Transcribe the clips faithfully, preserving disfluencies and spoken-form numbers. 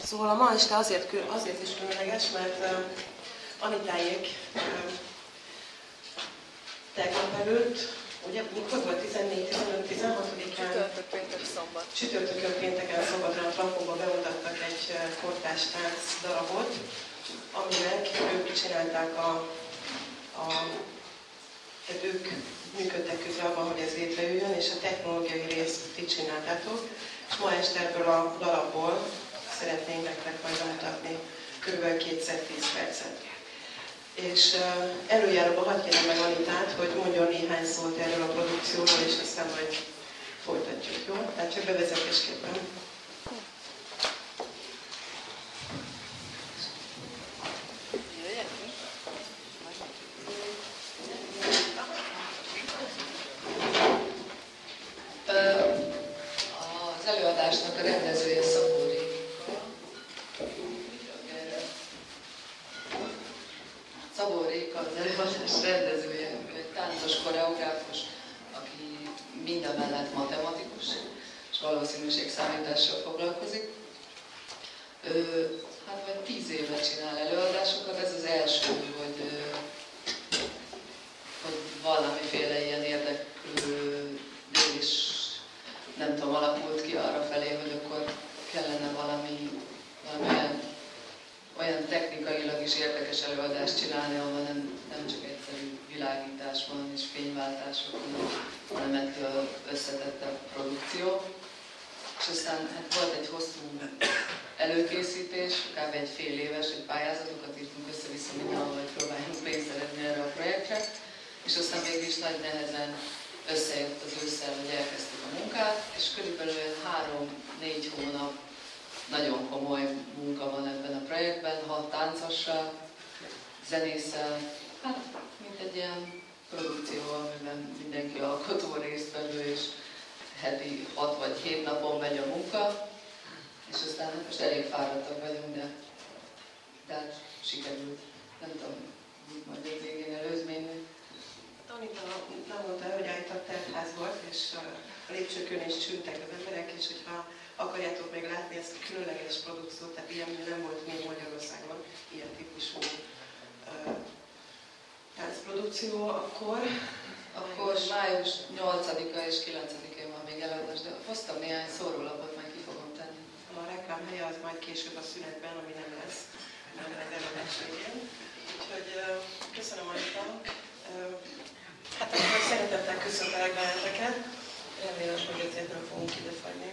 Szóval a ma este azért, azért is különleges, mert uh, Anitáék uh, tegnap előtt, ugye mikor volt tizennégy, tizenöt, tizenhatodikán? Csütörtök, péntek, szombat. Csütörtökön, pénteken, szombaton a Trafóba bemutattak egy uh, kortárs tánc darabot, aminek ők csinálták a, a tehát ők működtek közre abban, hogy ez létrejöjjön, és a technológiai részt ti csináltátok. És ma este ebből a darabból szeretnénk nektek majd bemutatni kb. kétszer tíz percet. És uh, előjáróban hadd kérem meg Anitát, hogy mondjon néhány szót erről a produkcióról, és aztán majd folytatjuk, jó? Tehát csak bevezetésképpen. Az előadásnak a rendezője Szabó Réka. Szabó Réka az előadás rendezője, egy táncos koreográfus, aki mindemellett matematikus, és valószínűségszámítással foglalkozik. Ő, hát vagy tíz éve csinál előadásokat, ez az első, hogy, hogy valamiféle ilyen érdeklődés, nem tudom, alakult ki arra felé, hogy akkor kellene valami, valami olyan, olyan technikailag is érdekes előadást csinálni, ahol nem, nem csak egyszerű világítás van és fényváltások, hanem ettől összetettebb produkció. És aztán hát volt egy hosszú előkészítés, kb. Egy fél éves, egy pályázatokat írtunk össze-vissza mindenhol, hogy próbáljunk pénzt szerezni erre a projektre, és aztán mégis nagy nehezen összejött az ősszel, hogy elkezdtük a munkát, és körülbelül három-négy hónap nagyon komoly munka van ebben a projektben, hat táncossal, zenésszel, hát mint egy ilyen produkció, amiben mindenki alkotó résztvevő, és heti hat vagy hét napon megy a munka, és aztán hát most elég fáradtak vagyunk, de, de hát sikerült. Nem tudom, majd a végén előzménynek. Anita nem mondta, hogy állított teltház volt, és a lépcsőkön is csültek az emberek, és hogyha akarjátok még látni ezt a különleges produkciót, tehát ilyen nem volt még Magyarországon, ilyen típusú uh, táncprodukció, akkor... Akkor május nyolcadika és kilencedikén van még előadás, de hoztam néhány szórólapot, majd ki fogom tenni. A reklám helye az majd később a szünetben, ami nem lesz, nem lesz előadás végén. Úgyhogy uh, köszönöm, Anita. Uh, Hát akkor szeretettel köszöntelek benneteket, remélem, hogy ezért nem fogunk idefagyni.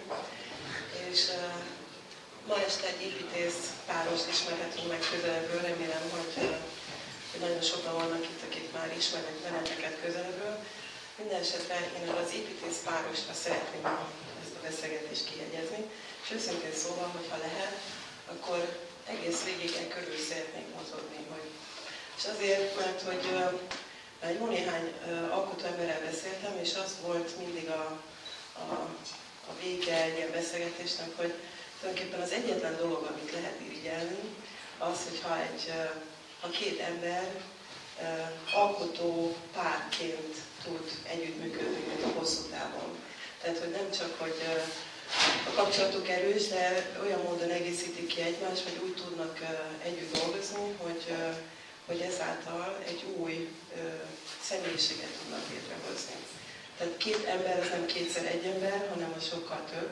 És uh, ma este egy építész párost ismerhetünk meg közelebbről, remélem, hogy, uh, hogy nagyon sokan vannak itt, akik már ismernek benneteket közelebbről. Minden esetre én az építész párosra szeretném ezt a beszélgetést kijegyezni, és őszintén szóval, hogyha lehet, akkor egész végig el körül szeretnék mozogni. Hogy... És azért, mert hogy uh, jó néhány uh, alkotó emberrel beszéltem, és az volt mindig a, a, a vége egy ilyen beszélgetésnek, hogy tulajdonképpen az egyetlen dolog, amit lehet irigyelni, az, hogyha egy, uh, ha két ember uh, alkotó párként tud együttműködni, mint a hosszú távon. Tehát, hogy nem csak, hogy uh, a kapcsolatuk erős, de olyan módon egészítik ki egymást, hogy úgy tudnak uh, együtt dolgozni, hogy uh, hogy ezáltal egy új ö, személyiséget tudnak létrehozni. Tehát két ember, az nem kétszer egy ember, hanem az sokkal több.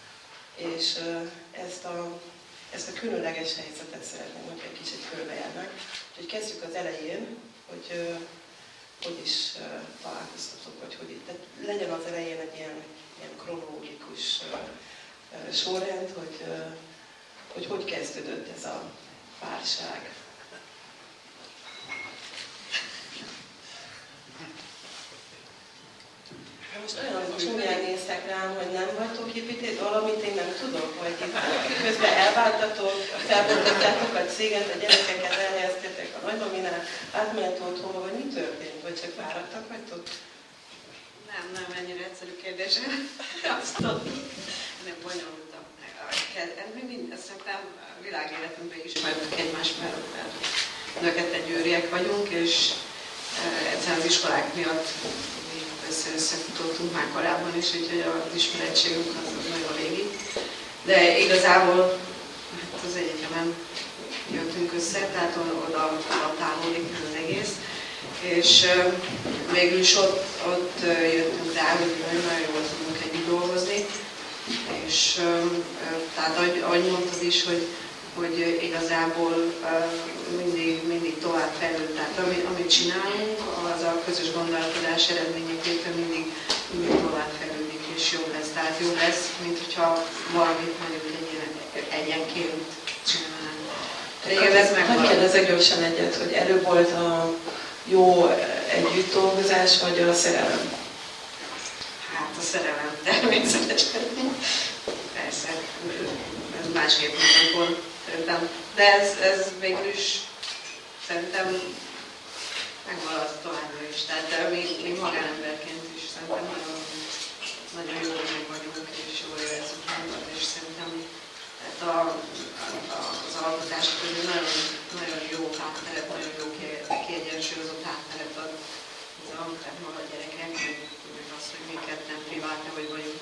És ö, ezt, a, ezt a különleges helyzetet szeretném, hogy egy kicsit körbejárnak. Úgyhogy kezdjük az elején, hogy ö, hogy is ö, találkoztatok, vagy hogy itt. Tehát legyen az elején egy ilyen, ilyen kronológikus ö, ö, sorrend, hogy, ö, hogy hogy kezdődött ez a párság. Most olyan csúnyán néztek rám, hogy nem vagytok építész, valamit én nem tudok, vagy itt közben elváltatok, felbontottátok a céget, a gyerekeket elhelyeztetek a nagymaminál, átmenet otthonba, vagy mi történt? Vagy csak várattak vagytok? Nem, nem ennyire egyszerű kérdés. Azt tudom, nem bonyolultam. Mi szerintem világéletünkben ismertük egymást, mert nökete győriek vagyunk, és egyszerűen az iskolák miatt össze-összefutottunk már korábban is, úgyhogy az ismerettségünk az nagyon régi. De igazából hát az össze, tehát oda, oda távolodik az egész. És végül is ott, ott jöttünk rá, hogy nagyon jól tudunk együtt dolgozni. És tehát ahogy, ahogy mondtad is, hogy, hogy igazából mindig, mindig tovább fejlőd. Tehát ami, amit csinálunk, az a közös gondolkodás eredményeképpen mindig, mindig tovább fejlődik és jobb lesz. Tehát jobb lesz, mint hogyha valamit mondjuk egy, egyenként csinálnánk. Régen ez megvan. Hogy kérdezek gyorsan egyet, hogy előbb volt a jó együtt dolgozás, vagy a szerelem? Hát a szerelem természetesen. Persze, ez másképp mondom, szerintem. De ez, ez végül is szerintem megmarad továbbra is. Tehát mi, mi magánemberként is szerintem nagyon, nagyon jól meg vagyunk, és jól érezzük magunkat, és szerintem tehát a, a, az alkotás közül nagyon, nagyon jó hátteret, nagyon jó kiegyensúlyozott hátteret ad az alkotás maga a gyerekek, meg az, hogy mi ketten privátne vagy vagyunk.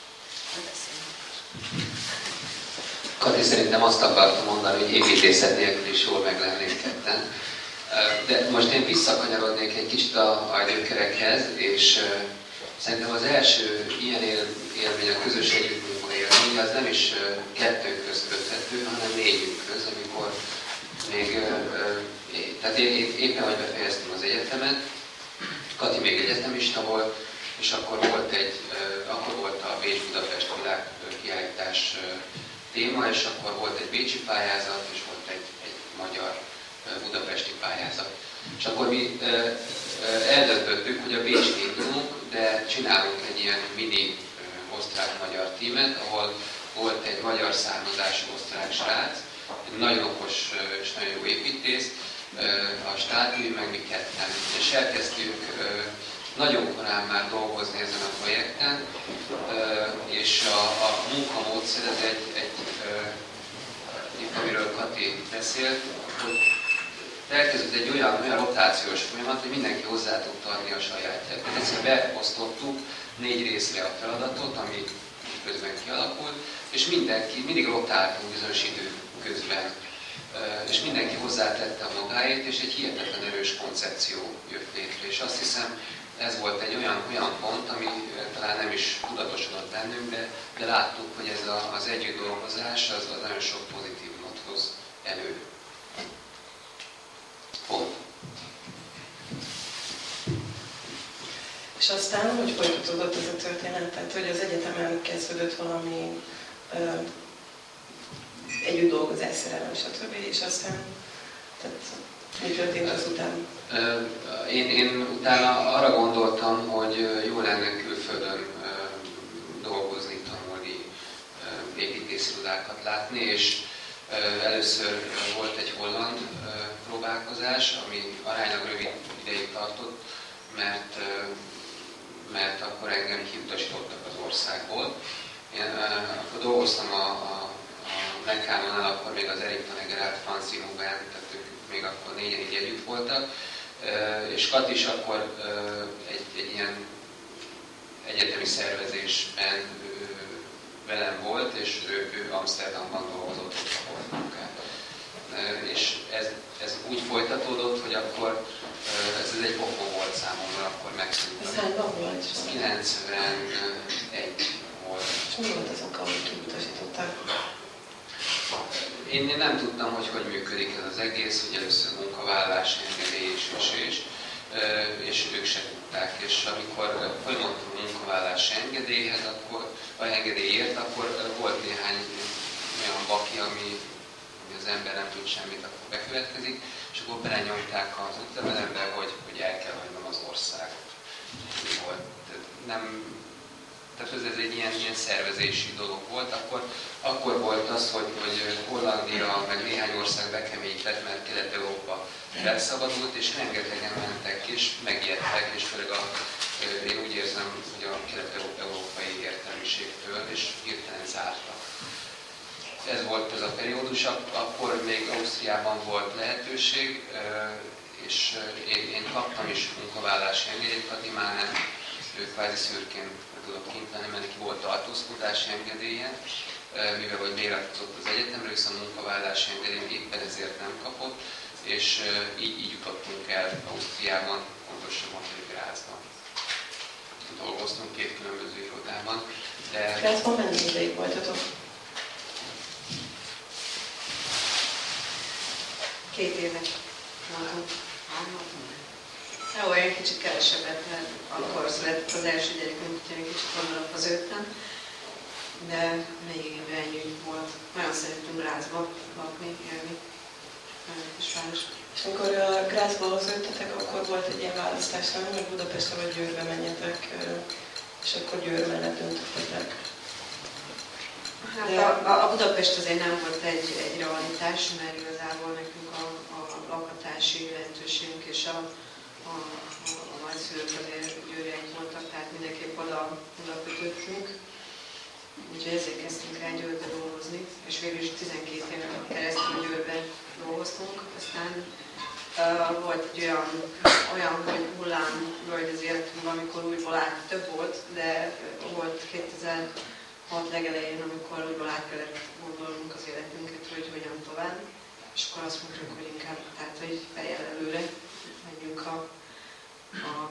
Kati, szerintem azt akartam mondani, hogy építészet nélkül is jól meg lennénk ketten. De most én visszakanyarodnék egy kicsit a, a gyökerekhez, és uh, szerintem az első ilyen él, élmény, a közös együttmunka élmény, az nem is uh, kettőnkhöz köthető, hanem négyünkhöz, amikor még, uh, uh, tehát én, én éppen hogy befejeztem az egyetemet, Kati még egyetemista volt, és akkor volt egy, uh, akkor volt a Bécs-Budapest világkiállítás uh, téma, és akkor volt egy bécsi pályázat, és volt egy, egy magyar budapesti pályázat. És akkor mi e, e, eldöntöttük, hogy a Bécsbe indulunk, de csinálunk egy ilyen mini e, osztrák-magyar tímet, ahol volt egy magyar származású osztrák srác, egy nagyon okos e, és nagyon jó építész, e, a státúj, meg mi ketten. És elkezdtünk e, nagyon korán már dolgozni ezen a projekten, e, és a, a munkamódszer, ez egy, egy e, itt, amiről Kati beszélt, hogy elkezdődött egy olyan, olyan rotációs folyamat, hogy mindenki hozzá tudta adni a sajátját. Ezt beosztottuk négy részre a feladatot, ami közben kialakult, és mindenki, mindig rotáltunk bizonyos idő közben. És mindenki hozzátette a magáét, és egy hihetetlen erős koncepció jött létre. És azt hiszem, ez volt egy olyan, olyan pont, ami talán nem is tudatosodott bennünk, de, de láttuk, hogy ez a, az együtt dolgozás az, az nagyon sok pozitívumot hoz elő. Pont. És aztán, hogy folytatódott ez a történet? Tehát, hogy az egyetemen kezdődött valami ö, együtt dolgozás, szerelem, stb. És aztán, tehát mi történt azután? Én, én utána arra gondoltam, hogy jó lenne külföldön dolgozni, tanulni, építészirodákat látni, és először volt egy holland próbálkozás, ami aránylag rövid ideig tartott, mert, mert akkor engem kiutasítottak az országból. Én akkor dolgoztam a, a, a Mekánonnál, akkor még az Erik Tanegerát, Franci Nubán, tehát ők még akkor négyen így együtt voltak, és Kat is akkor egy, egy ilyen egyetemi szervezésben velem volt, és ő, ő Amsterdamban dolgozott a munkát. És ez, ez úgy folytatódott, hogy akkor ez, ez egy pofon volt számomra, akkor megszűnt. Ez hányban volt? Ez kilencvenegy volt. És mi volt az oka, hogy kiutasították? Én nem tudtam, hogy hogy működik ez az egész, hogy először munkavállalás, engedély és, és, és, és ők se tudták. És amikor folyamodtam a munkavállalás engedélyhez, akkor, vagy engedélyért, akkor volt néhány olyan baki, ami, ami az ember nem tud semmit, akkor bekövetkezik, és akkor belenyomták az útlevelembe, hogy, hogy el kell hagynom az országot. Volt. Nem, tehát ez egy ilyen, ilyen szervezési dolog volt, akkor, akkor volt az, hogy, hogy Hollandia, meg néhány ország bekeményített, mert Kelet-Európa felszabadult, és rengetegen mentek, és megijedtek, és főleg a, én úgy érzem, hogy a kelet-európai értelmiségtől, és hirtelen zártak. Ez volt ez a periódus, akkor még Ausztriában volt lehetőség, és én, én kaptam is munkavállási engedélyt, Kati már nem, ő kvázi szürkén tudott kint lenni, mert neki volt tartózkodási engedélye, mivel hogy beiratkozott az egyetemre, viszont munkavállási engedélyt éppen ezért nem kapott, és így, így jutottunk el Ausztriában, pontosabban Grazban. Dolgoztunk két különböző irodában. De... Grazban mennyi ideig voltatok? Két évet voltunk. Jó, egy kicsit kevesebbet, mert akkor született az első gyerekünk, úgyhogy egy kicsit hamarabb az ötten. De még ennyi volt. Nagyon szerettünk Grazba lakni, élni. Nagyon kis város. És amikor uh, Grazba hozzájöttetek, akkor volt egy ilyen választás, nem? Hogy Budapestre vagy Győrbe menjetek, és akkor Győr mellett döntöttetek. Hát a, a Budapest azért nem volt egy, egy realitás, mert igazából nekünk a, a lakhatási lehetőségünk és a, a, a, a nagyszülők azért Győriek voltak, tehát mindenképp oda, oda kötöttünk. Úgyhogy ezért kezdtünk el Győrbe dolgozni, és végül is tizenkét éven keresztül Győrben dolgoztunk. Aztán uh, volt egy olyan, olyan hogy hullám völgy az életünkben, amikor újból át több volt, de volt kétezer-hat legelején, amikor újból át kellett gondolnunk az életünket, hogy hogyan tovább. És akkor azt mondtuk, hogy inkább, tehát, hogy fejjel előre menjünk a, a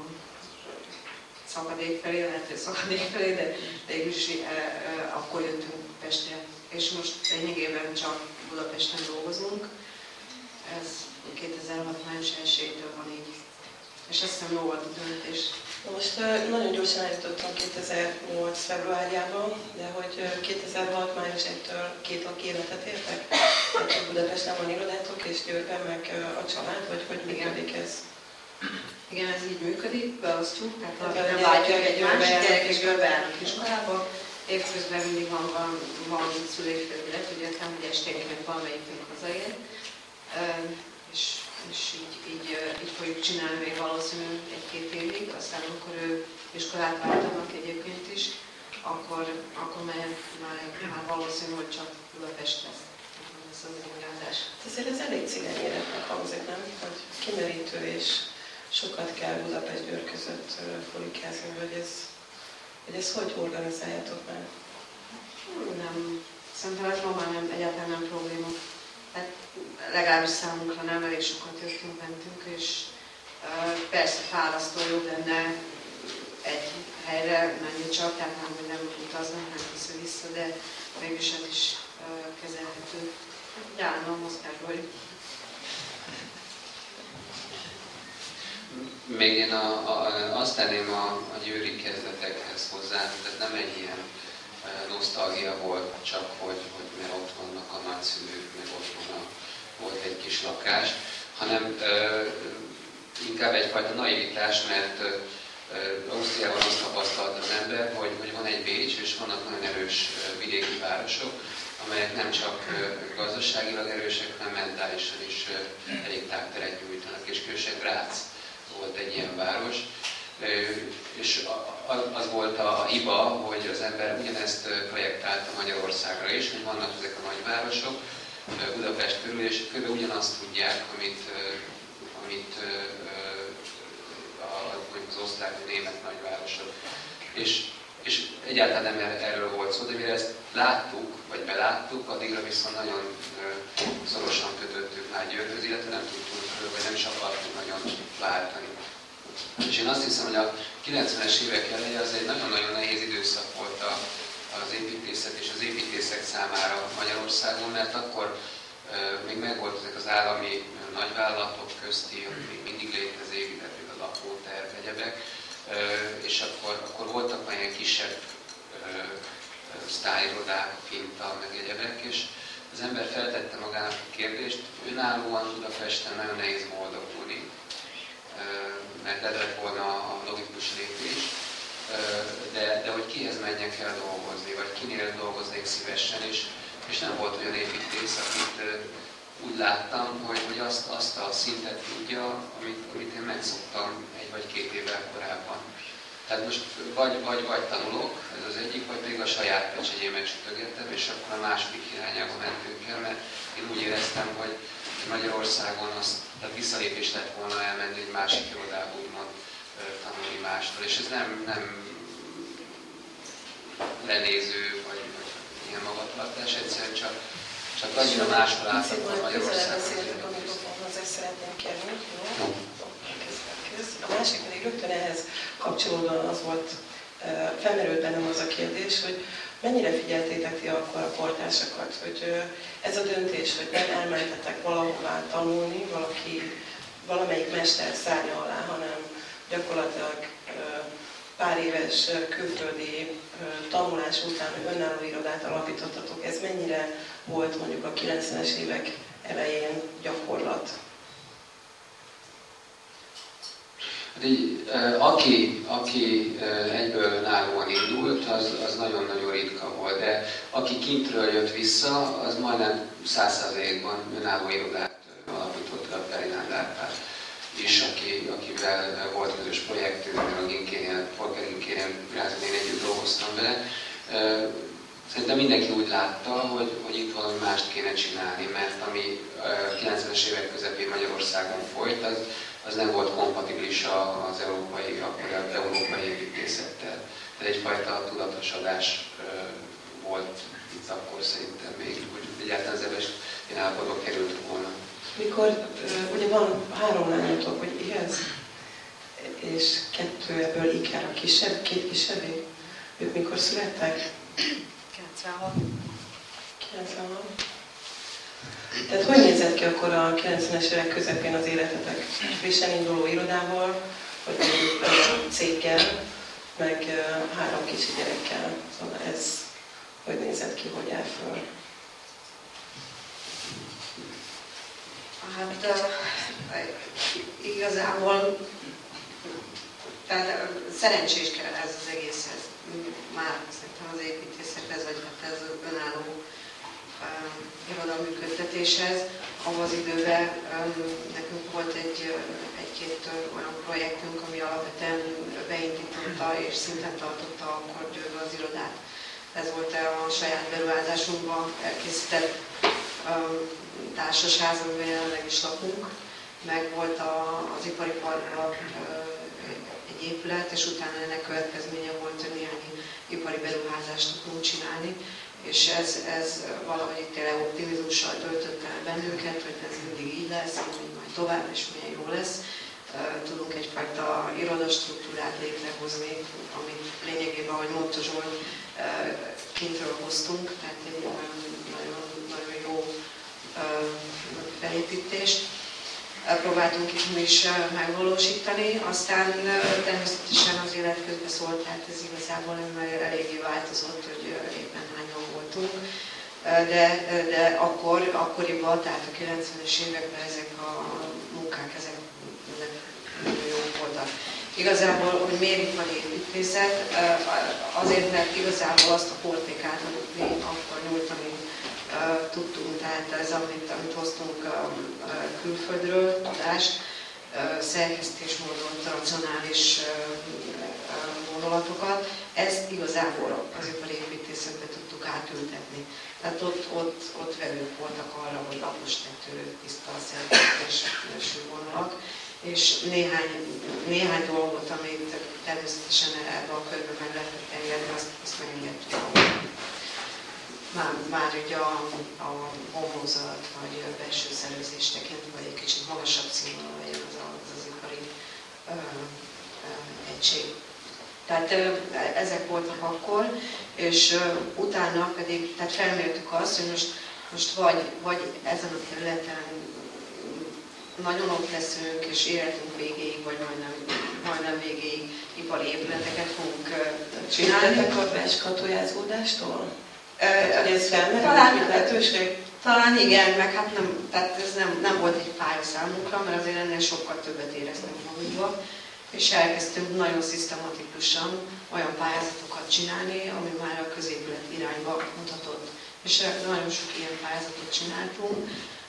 szakadék felé, lehet, hogy szakadék felé, de végülis e, e, akkor jöttünk Pestre. És most lényegében csak Budapesten dolgozunk. Ez kétezer-hat május elsejétől van így. És azt hiszem jó volt a döntés. Most nagyon gyorsan eljutottam kétezer-nyolc februárjában, de hogy kétezer-hat május elsejétől két életet értek? Tehát Budapesten van irodátok, és Győrben meg a család, vagy hogy működik ez? Igen, ez így működik, beosztjuk, tehát nem látjuk egymást, gyerek és Győrbe járnak iskolába. Évközben mindig van, van, van szülőfelület, ugye nem, hogy esténként valamelyikünk hazaér. És, és így, így, így fogjuk csinálni még valószínűleg egy-két évig, aztán amikor ő iskolát váltanak egyébként is, akkor, akkor már, már, már valószínű, hogy csak Budapest lesz. Ez az igazás. Azért ez elég cigány életnek hangzik, nem? Hogy kimerítő és sokat kell Budapest-Győr között folikázni, hogy ez, hogy ez hogy organizáljátok meg? Nem, szerintem ez ma már nem, egyáltalán nem probléma. Hát legalábbis számunkra nem, elég sokat jöttünk, mentünk, és uh, persze fárasztó jobb lenne egy helyre menni csak, tehát nem, hogy nem utaznak, nem vissza-vissza, de mégis ez is uh, kezelhető. Gyálnom, mozgásban vagyunk. Még én a, a, azt tenném a, a győri kezdetekhez hozzá, tehát nem egy ilyen e, nosztalgia volt, csak hogy, hogy mert ott vannak a nagyszülők, meg ott van a, volt egy kis lakás, hanem e, inkább egyfajta naivitás, mert e, Ausztriában azt tapasztalta az ember, hogy, hogy van egy Bécs, és vannak nagyon erős vidéki városok, amelyek nem csak gazdaságilag erősek, hanem mentálisan is elég tágteret nyújtanak, és különösen Graz volt egy ilyen város, és az volt a hiba, hogy az ember ugyanezt projektálta Magyarországra is, hogy vannak ezek a nagyvárosok Budapest körül, és kb. Ugyanazt tudják, amit, amit az osztrák, a német nagyvárosok. És, és egyáltalán nem erről volt szó, de mire ezt láttuk, vagy beláttuk, addigra viszont nagyon szorosan kötöttük már Győrhöz, illetve nem tudtunk, vagy nem is akartunk nagyon váltani. És én azt hiszem, hogy a kilencvenes évek eleje az egy nagyon-nagyon nehéz időszak volt az építészet és az építészek számára Magyarországon, mert akkor még megvolt ezek az állami nagyvállalatok közti, ami még mindig létezik, illetve a lakóterv, egyebek, és akkor, akkor voltak már ilyen kisebb sztálirodák, finta, meg egyebek, és az ember feltette magának a kérdést, önállóan Budapesten nagyon nehéz boldogulni, mert ez lett volna a logikus lépés, de, de hogy kihez menjek el dolgozni, vagy kinél dolgoznék szívesen, és, és nem volt olyan építész, akit úgy láttam, hogy, hogy azt, azt a szintet tudja, amit, amit én megszoktam egy vagy két évvel korábban. Tehát most vagy, vagy, vagy tanulok, ez az egyik, vagy még a saját pecsegyémet sütögettem, és akkor a második irányába mentünk el, mert én úgy éreztem, hogy Magyarországon az, tehát visszalépés lett volna elmenni egy másik irodába, úgymond tanulni mástól. És ez nem, nem lenéző, vagy, vagy ilyen magatartás, és egyszerűen csak, csak annyira máshol látható Magyarországon. Beszéltek a mikrofonhoz, ezt szeretném kérni. Jó? A másik pedig rögtön ehhez kapcsolódóan az volt, felmerült bennem az a kérdés, hogy mennyire figyeltétek ti akkor a kortársakat, hogy ez a döntés, hogy nem elmentetek valahová tanulni, valaki, valamelyik mester szárnya alá, hanem gyakorlatilag pár éves külföldi tanulás után önálló irodát alapítottatok. Ez mennyire volt mondjuk a kilencvenes évek elején gyakorlat? Így, aki, aki egyből önállóan indult, az, az nagyon-nagyon ritka volt, de aki kintről jött vissza, az majdnem száz százalékban önálló irodát alapította, a Perinánd Árpád is, aki, akivel volt közös projektünk, mert a Ginkénél, Polker Ginkénél, én együtt dolgoztam vele. Szerintem mindenki úgy látta, hogy, hogy itt valami mást kéne csinálni, mert ami kilencvenes évek közepén Magyarországon folyt, az, az nem volt kompatibilis az európai, akkor az európai építészettel. Tehát egyfajta tudatosodás volt itt akkor szerintem még, hogy egyáltalán az ebben én állapotba került volna. Mikor, ugye van három lányotok, hogy ihez, és kettő ebből ikára kisebb, két kisebbé. Ők mikor születtek? kilencvenhat. kilencvenhat. Tehát hogy nézett ki akkor a kilencvenes évek közepén az életetek? Frissen induló irodával, vagy mondjuk céggel, meg három kicsi gyerekkel. Szóval ez hogy nézett ki, hogy áll föl? Hát uh, igazából tehát, szerencsés kell ez az egészhez. Már szerintem az építészethez, vagy hát ez az önálló uh, irodalműködtetéshez. Abban az időben um, nekünk volt egy, egy-két uh, olyan projektünk, ami alapvetően beindította és szinten tartotta akkor Győrbe az irodát. Ez volt a saját beruházásunkban elkészített um, társasház, amiben jelenleg is lakunk, meg volt a, az ipari parkban uh, egy épület, és utána ennek következménye volt, hogy néhány ipari beruházást tudunk csinálni, és ez, ez valahogy tényleg optimizmussal töltött el bennünket, hogy ez mindig így lesz, hogy majd tovább, és milyen jó lesz. Tudunk egyfajta irodastruktúrát létrehozni, amit lényegében, ahogy mondta Zsolt, kintről hoztunk, tehát egy nagyon, nagyon jó felépítést próbáltunk itt is megvalósítani, aztán természetesen az élet közben szólt, tehát ez igazából eléggé változott, hogy éppen hányan voltunk, de, de akkor, akkoriban, tehát a kilencvenes években ezek a munkák, ezek nagyon jók voltak. Igazából, hogy miért ipari építészet, azért, mert igazából azt a portékát, amit mi akkor nyújtani Uh, tudtunk, tehát ez, amit, amit hoztunk uh, uh, külföldről, tudást, uh, szerkesztésmódon, racionális uh, uh, gondolatokat, ezt igazából az ipari építészetbe tudtuk átültetni. Tehát ott, ott, ott velük voltak arra, hogy lapos tető, tiszta szerkesztésű vonalak, és néhány, néhány dolgot, amit természetesen ebben a körben meg lehetett engedni, azt, azt megengedtük. Már, már ugye a, a homlokzat vagy a belső szervezés tekintve, vagy egy kicsit magasabb színvonalon legyen az, az, az ipari ö, ö, egység. Tehát ö, ezek voltak akkor, és ö, utána pedig tehát felmértük azt, hogy most, most vagy, vagy ezen a területen nagyon ott leszünk, és életünk végéig, vagy majdnem, majdnem végéig ipari épületeket fogunk ö, csinálni. Féltetek a beskatujázódástól? Uh, ez felmerül, talán, lehetőség? Talán igen, meg hát nem, tehát ez nem, nem volt egy pálya számunkra, mert azért ennél sokkal többet éreztünk magunkba, és elkezdtünk nagyon szisztematikusan olyan pályázatokat csinálni, ami már a középület irányba mutatott. És nagyon sok ilyen pályázatot csináltunk,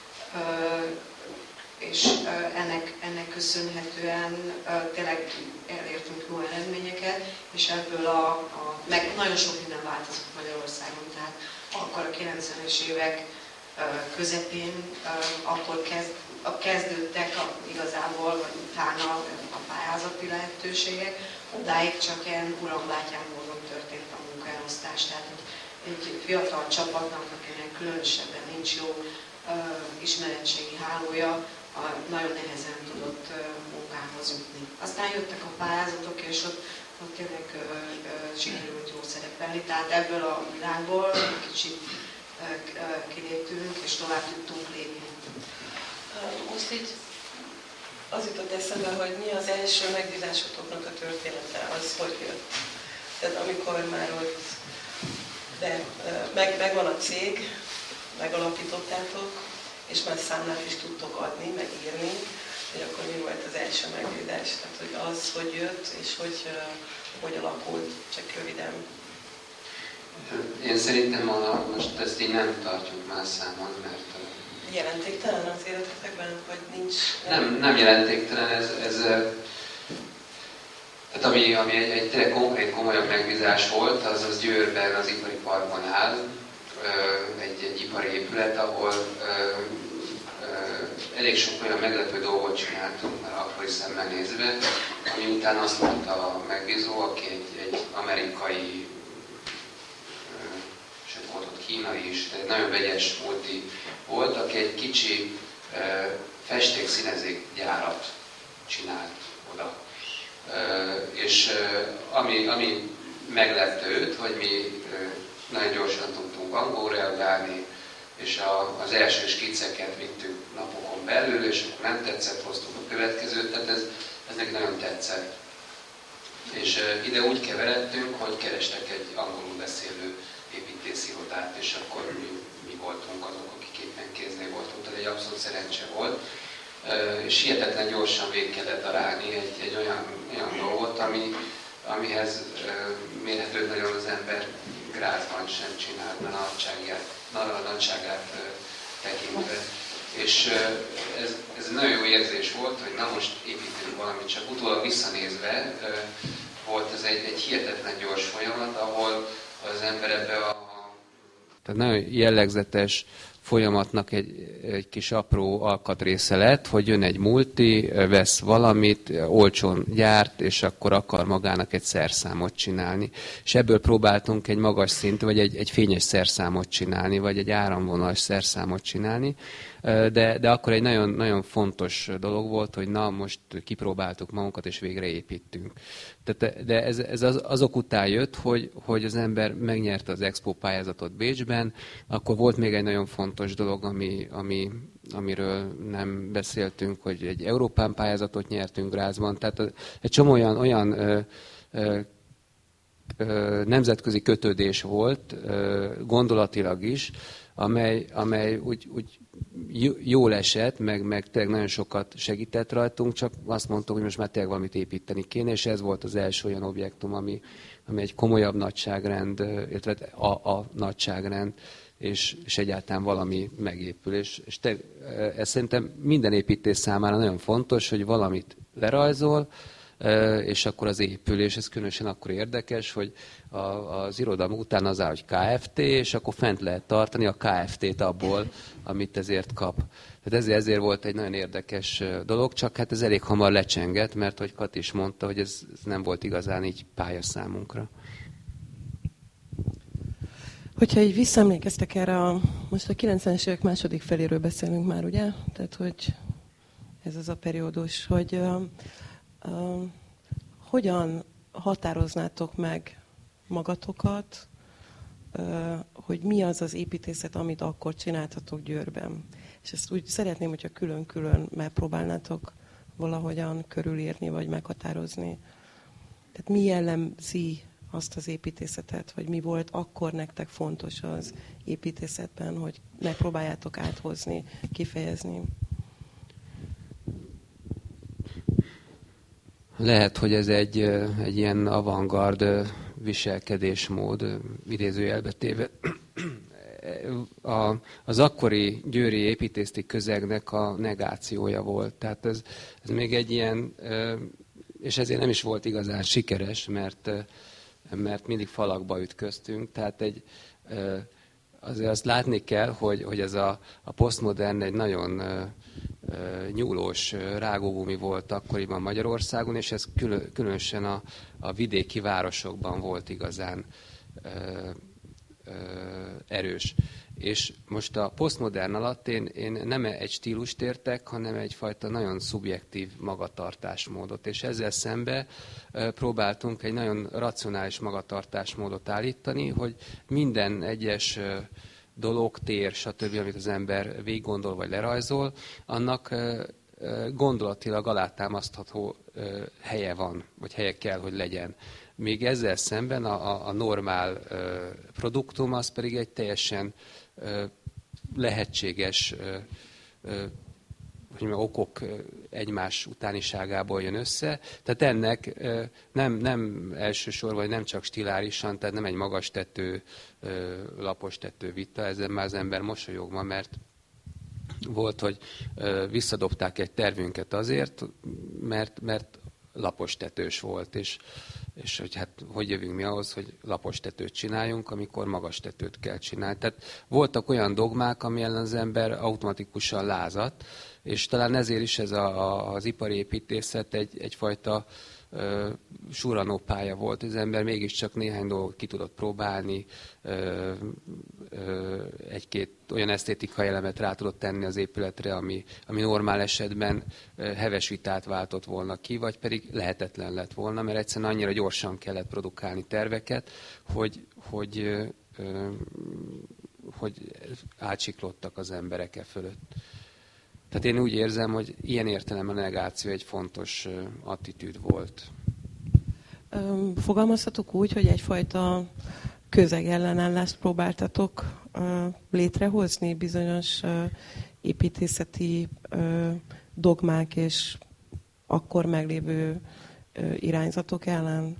és ennek, ennek köszönhetően tényleg elértünk jó eredményeket, és ebből a, a meg nagyon sok minden változott Magyarországon. Tehát akkor a kilencvenes évek közepén akkor kezd, a kezdődtek a, igazából, vagy utána a pályázati lehetőségek, odáig csak ilyen urambátyán módon történt a munkaelosztás. Tehát egy fiatal csapatnak, akinek különösebben nincs jó uh, ismeretségi hálója, a, nagyon nehezen tudott uh, munkához jutni. Aztán jöttek a pályázatok, és ott, ott tényleg uh, uh, sikerült jól szerepelni, tehát ebből a világból kicsit uh, uh, kiléptünk, és tovább tudtunk lépni. Most így az jutott eszembe, hogy mi az első megbízásotoknak a története, az hogy jött. Tehát amikor már ott de, meg, megvan a cég, megalapítottátok, és már számlát is tudtok adni, meg írni, hogy akkor mi volt az első megbízás. Tehát hogy az, hogy jött, és hogy, hogy alakult, csak röviden. Én szerintem a, most ezt így nem tartjuk más számon, mert... Jelentéktelen az életetekben, vagy nincs? Nem, nem jelentéktelen, ez... ez tehát ami, ami egy, egy tényleg konkrét, komolyabb megbízás volt, az az Győrben az ipari parkban áll, egy, egy ipari épület, ahol elég sok olyan meglepő dolgot csináltunk, mert akkori szemmel nézve, ami után azt mondta a megbízó, aki egy, egy amerikai, sőt volt ott kínai is, egy nagyon vegyes multi volt, aki egy kicsi festék-színezék gyárat csinált oda. És ami, ami meglepte őt, hogy mi nagyon gyorsan tudtunk angolul reagálni, és a, az első skicceket vittük napokon belül, és akkor nem tetszett, hoztuk a következőt, tehát ez, ez neki nagyon tetszett. És ide úgy keveredtünk, hogy kerestek egy angolul beszélő építészirodát, és akkor mi, mi voltunk azok, akik éppen kéznél voltunk, tehát egy abszolút szerencse volt. És hihetetlen gyorsan végig kellett darálni egy, egy olyan, olyan dolgot, ami, amihez mérhető nagyon az ember Grázban sem csinált, mert a nagyságát, a nagyságát tekintve. És ez, ez nagyon jó érzés volt, hogy na most építünk valamit, csak utólag visszanézve volt ez egy, egy hihetetlen gyors folyamat, ahol az ember ebbe a... Tehát nagyon jellegzetes folyamatnak egy, egy kis apró alkatrésze lett, hogy jön egy multi, vesz valamit, olcsón gyárt, és akkor akar magának egy szerszámot csinálni. És ebből próbáltunk egy magas szintű, vagy egy, egy fényes szerszámot csinálni, vagy egy áramvonalas szerszámot csinálni. De, de akkor egy nagyon, nagyon fontos dolog volt, hogy na, most kipróbáltuk magunkat, és végre építünk. Tehát, de ez, ez az, azok után jött, hogy, hogy az ember megnyerte az Expo pályázatot Bécsben, akkor volt még egy nagyon fontos dolog, ami, ami, amiről nem beszéltünk, hogy egy Európán pályázatot nyertünk Grázban. Tehát egy csomó olyan, olyan ö, ö, ö, nemzetközi kötődés volt, ö, gondolatilag is, amely, amely úgy, úgy jól esett, meg, meg tényleg nagyon sokat segített rajtunk, csak azt mondtuk, hogy most már tényleg valamit építeni kéne, és ez volt az első olyan objektum, ami, ami egy komolyabb nagyságrend, illetve a, a nagyságrend, és, és egyáltalán valami megépül. És, és te, ez szerintem minden építés számára nagyon fontos, hogy valamit lerajzol, és akkor az épülés, ez különösen akkor érdekes, hogy a, az irodalom után az áll, hogy ká ef té, és akkor fent lehet tartani a ká ef té-t abból, amit ezért kap. Tehát ezért, ezért volt egy nagyon érdekes dolog, csak hát ez elég hamar lecsengett, mert hogy Kati is mondta, hogy ez, ez nem volt igazán így pálya számunkra. Hogyha így visszaemlékeztek erre, a, most a kilencvenes évek második feléről beszélünk már, ugye? Tehát, hogy ez az a periódus, hogy uh, uh, hogyan határoznátok meg magatokat, uh, hogy mi az az építészet, amit akkor csináltatok Győrben. És ezt úgy szeretném, hogyha külön-külön megpróbálnátok valahogyan körülírni, vagy meghatározni. Tehát mi jellemzi azt az építészetet, vagy mi volt akkor nektek fontos az építészetben, hogy megpróbáljátok áthozni, kifejezni? Lehet, hogy ez egy, egy ilyen avantgard viselkedésmód, idézőjelbe téve. A, az akkori győri építészeti közegnek a negációja volt. Tehát ez, ez még egy ilyen, és ezért nem is volt igazán sikeres, mert, mert mindig falakba ütköztünk. Tehát egy, azért azt látni kell, hogy, hogy ez a, a posztmodern egy nagyon nyúlós rágógumi volt akkoriban Magyarországon, és ez különösen a, a vidéki városokban volt igazán erős. És most a posztmodern alatt én, én nem egy stílust értek, hanem egyfajta nagyon szubjektív magatartásmódot. És ezzel szembe próbáltunk egy nagyon racionális magatartásmódot állítani, hogy minden egyes dolog, tér, stb., amit az ember végiggondol vagy lerajzol, annak gondolatilag alátámasztható helye van, vagy helye kell, hogy legyen. Még ezzel szemben a, a normál produktum az pedig egy teljesen lehetséges hogy mondjam, okok egymás utániságából jön össze. Tehát ennek nem, nem elsősorban, vagy nem csak stilárisan, tehát nem egy magas tető, lapos tető vita, ezzel már az ember mosolyog ma, mert volt, hogy visszadobták egy tervünket azért, mert, mert lapos tetős volt, és, és hogy hát hogy jövünk mi ahhoz, hogy lapos tetőt csináljunk, amikor magas tetőt kell csinálni. Tehát voltak olyan dogmák, ami ellen az ember automatikusan lázadt, és talán ezért is ez a, a, az ipari építészet egy, egyfajta uh, surranó pálya volt. Az ember mégiscsak néhány dolgot ki tudott próbálni, uh, uh, egy-két olyan esztétikai elemet rá tudott tenni az épületre, ami, ami normál esetben uh, heves vitát váltott volna ki, vagy pedig lehetetlen lett volna, mert egyszerűen annyira gyorsan kellett produkálni terveket, hogy, hogy, uh, uh, hogy átsiklottak az emberek e fölött. Tehát én úgy érzem, hogy ilyen értelemben a negáció egy fontos attitűd volt. Fogalmazhatok úgy, hogy egyfajta közegellenállást próbáltatok létrehozni bizonyos építészeti dogmák és akkor meglévő irányzatok ellen?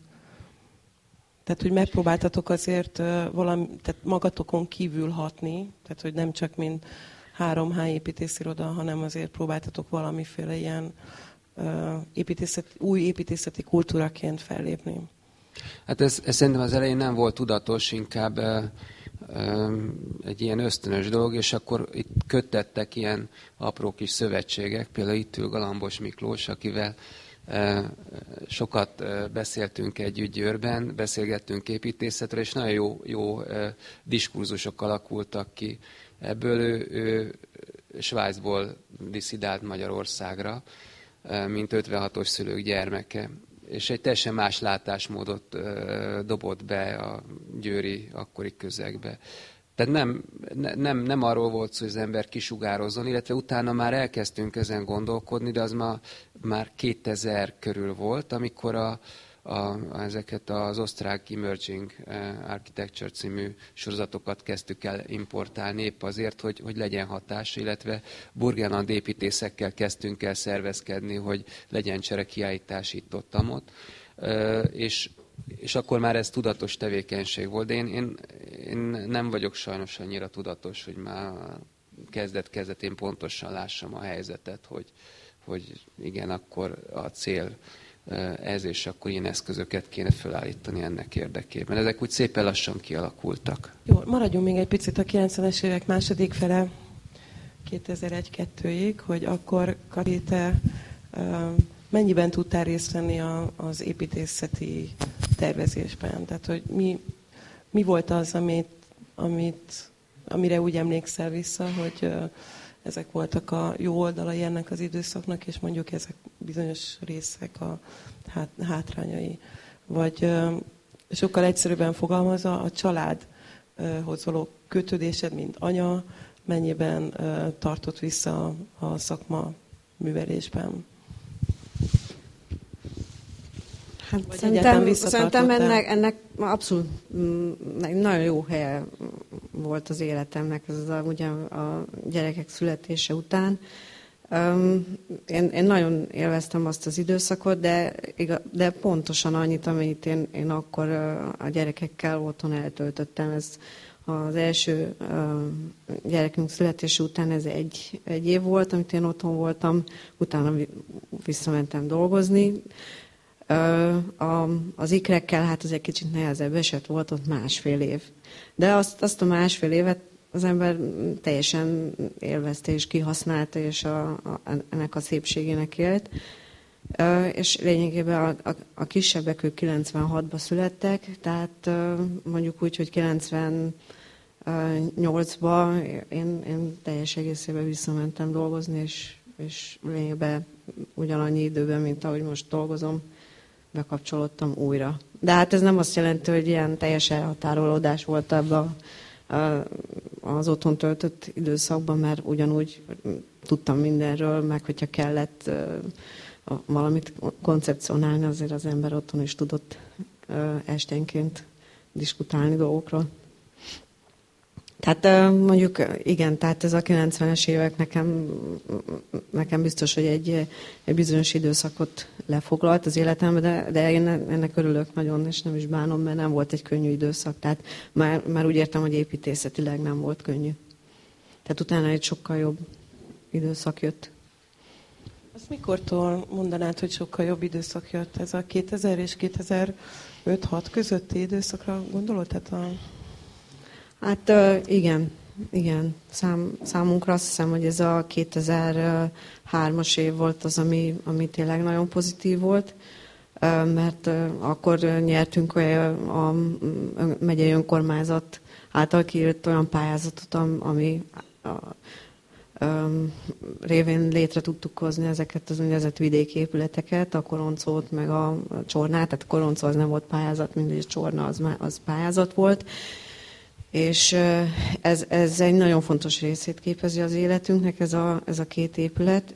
Tehát, hogy megpróbáltatok azért valami, tehát magatokon kívül hatni, tehát, hogy nem csak mint három há építésziroda, hanem azért próbáltatok valamiféle ilyen uh, építészet, új építészeti kultúraként fellépni. Hát ez, ez szerintem az elején nem volt tudatos, inkább uh, uh, egy ilyen ösztönös dolog, és akkor itt köttettek ilyen apró kis szövetségek, például itt ül Galambos Miklós, akivel uh, sokat uh, beszéltünk együtt Győrben, beszélgettünk építészetről, és nagyon jó, jó uh, diskurzusok alakultak ki. Ebből ő, ő Svájcból disszidált Magyarországra, mint ötvenhatos szülők gyermeke. És egy teljesen más látásmódot dobott be a győri akkori közegbe. Tehát nem, nem, nem arról volt szó, hogy az ember kisugározzon, illetve utána már elkezdtünk ezen gondolkodni, de az már, már kétezer körül volt, amikor a A, ezeket az osztrák Emerging Architecture című sorozatokat kezdtük el importálni épp azért, hogy, hogy legyen hatás, illetve Burgenland építészekkel kezdtünk el szervezkedni, hogy legyen cserekiállítás itt-ott, ott. És, és akkor már ez tudatos tevékenység volt, de én, én, én nem vagyok sajnos annyira tudatos, hogy már kezdet-kezdetén pontosan lássam a helyzetet, hogy, hogy igen, akkor a cél ez, és akkor ilyen eszközöket kéne felállítani ennek érdekében. Ezek úgy szépen lassan kialakultak. Jó, maradjunk még egy picit a kilencvenes évek második fele, kétezer-egy-kettőig, hogy akkor, Kati, te mennyiben tudtál részt venni az építészeti tervezésben? Tehát, hogy mi, mi volt az, amit, amit, amire úgy emlékszel vissza, hogy ezek voltak a jó oldalai ennek az időszaknak, és mondjuk ezek bizonyos részek a hát, hátrányai. Vagy sokkal egyszerűbben fogalmazva, a családhoz való kötődésed, mint anya, mennyiben tartott vissza a szakma művelésben? Hát szerintem, szerintem ennek, ennek abszolút nagyon jó helye volt az életemnek, ez a, ugye a gyerekek születése után. Um, én, én nagyon élveztem azt az időszakot, de, de pontosan annyit, amit én, én akkor a gyerekekkel otthon eltöltöttem. Ez az első uh, gyerekünk születése után ez egy, egy év volt, amit én otthon voltam, utána visszamentem dolgozni. A, az ikrekkel hát az egy kicsit nehezebb eset volt, ott másfél év. De azt, azt a másfél évet az ember teljesen élvezte és kihasználta, és a, a, ennek a szépségének élt. és lényegében a, a, a kisebbek ők kilencvenhatban születtek, tehát mondjuk úgy, hogy kilencvennyolcban én, én teljes egészében visszamentem dolgozni, és, és lényegében ugyanannyi időben, mint ahogy most dolgozom, bekapcsolódtam újra. De hát ez nem azt jelenti, hogy ilyen teljes elhatárolódás volt ebben az otthon töltött időszakban, mert ugyanúgy tudtam mindenről, meg hogyha kellett valamit koncepcionálni, azért az ember otthon is tudott esténként diskutálni dolgokról. Tehát mondjuk igen, tehát ez a kilencvenes évek nekem, nekem biztos, hogy egy, egy bizonyos időszakot lefoglalt az életembe, de, de én ennek örülök nagyon, és nem is bánom, mert nem volt egy könnyű időszak. Tehát már, már úgy értem, hogy építészetileg nem volt könnyű. Tehát utána egy sokkal jobb időszak jött. Azt mikortól mondanád, hogy sokkal jobb időszak jött? Ez a kétezer és kétezer-öt-hat közötti időszakra gondolod? Tehát a... Hát igen, igen. Szám, számunkra azt hiszem, hogy ez a kétezer-hármas év volt az, ami, ami tényleg nagyon pozitív volt, mert akkor nyertünk a megyei önkormányzat által kiírt olyan pályázatot, ami révén létre tudtuk hozni ezeket az úgynevezett vidéki épületeket, a Koloncót meg a Csornát, tehát a Koloncó az nem volt pályázat, mindegy, a Csorna az, az pályázat volt. És ez, ez egy nagyon fontos részét képezi az életünknek, ez a, ez a két épület.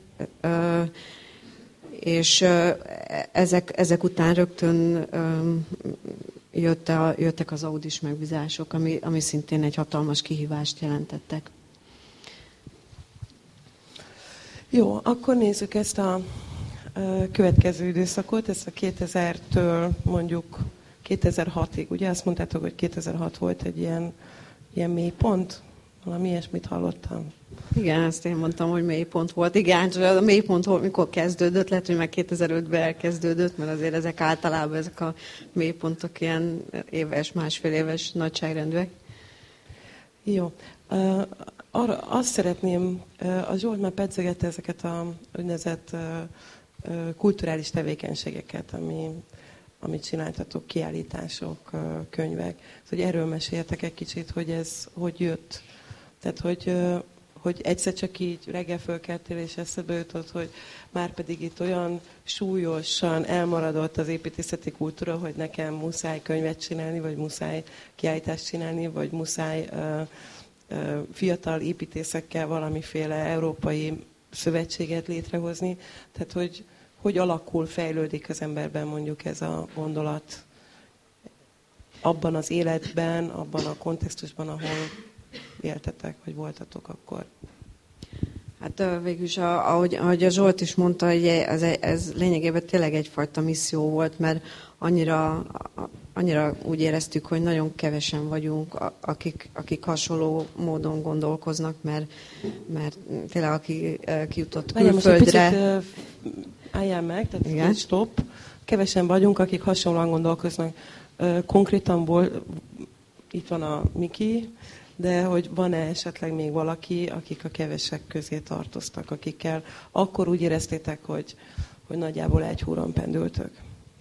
És ezek, ezek után rögtön jött a, jöttek az audis megbízások, ami, ami szintén egy hatalmas kihívást jelentettek. Jó, akkor nézzük ezt a következő időszakot, ezt a kétezertől mondjuk kétezer-hatig. Ugye azt mondtátok, hogy kétezer-hat volt egy ilyen, ilyen mélypont? Valami ilyesmit hallottam. Igen, ezt én mondtam, hogy mélypont volt. Igen, a mélypont mikor kezdődött, lehet, hogy meg kétezer-ötben elkezdődött, mert azért ezek általában ezek a mélypontok ilyen éves, másfél éves nagyságrendűek. Jó. Uh, arra azt szeretném, uh, a Zsolt már pedzegette ezeket a úgynevezett uh, uh, kulturális tevékenységeket, ami amit csináltatok, kiállítások, könyvek. Hogy erről meséltek egy kicsit, hogy ez hogy jött. Tehát, hogy, hogy egyszer csak így reggel fölkeltél, és eszedbe jutott, hogy már pedig itt olyan súlyosan elmaradott az építészeti kultúra, hogy nekem muszáj könyvet csinálni, vagy muszáj kiállítást csinálni, vagy muszáj uh, uh, fiatal építészekkel valamiféle európai szövetséget létrehozni. Tehát, hogy hogy alakul, fejlődik az emberben mondjuk ez a gondolat abban az életben, abban a kontextusban, ahol éltetek, vagy voltatok akkor? Hát végülis, ahogy, ahogy a Zsolt is mondta, hogy ez, ez lényegében tényleg egyfajta misszió volt, mert annyira, annyira úgy éreztük, hogy nagyon kevesen vagyunk, akik, akik hasonló módon gondolkoznak, mert, mert tényleg aki kijutott külföldre... Álljál meg, tehát stop. Kevesen vagyunk, akik hasonlóan gondolkoznak. Konkrétan volt, itt van a Miki, de hogy van-e esetleg még valaki, akik a kevesek közé tartoztak, akikkel akkor úgy éreztétek, hogy, hogy nagyjából egy húron pendültök?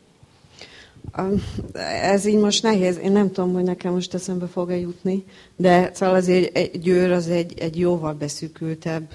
Ez így most nehéz. Én nem tudom, hogy nekem most eszembe fog-e jutni, de szóval azért egy Győr az egy, egy jóval beszűkültebb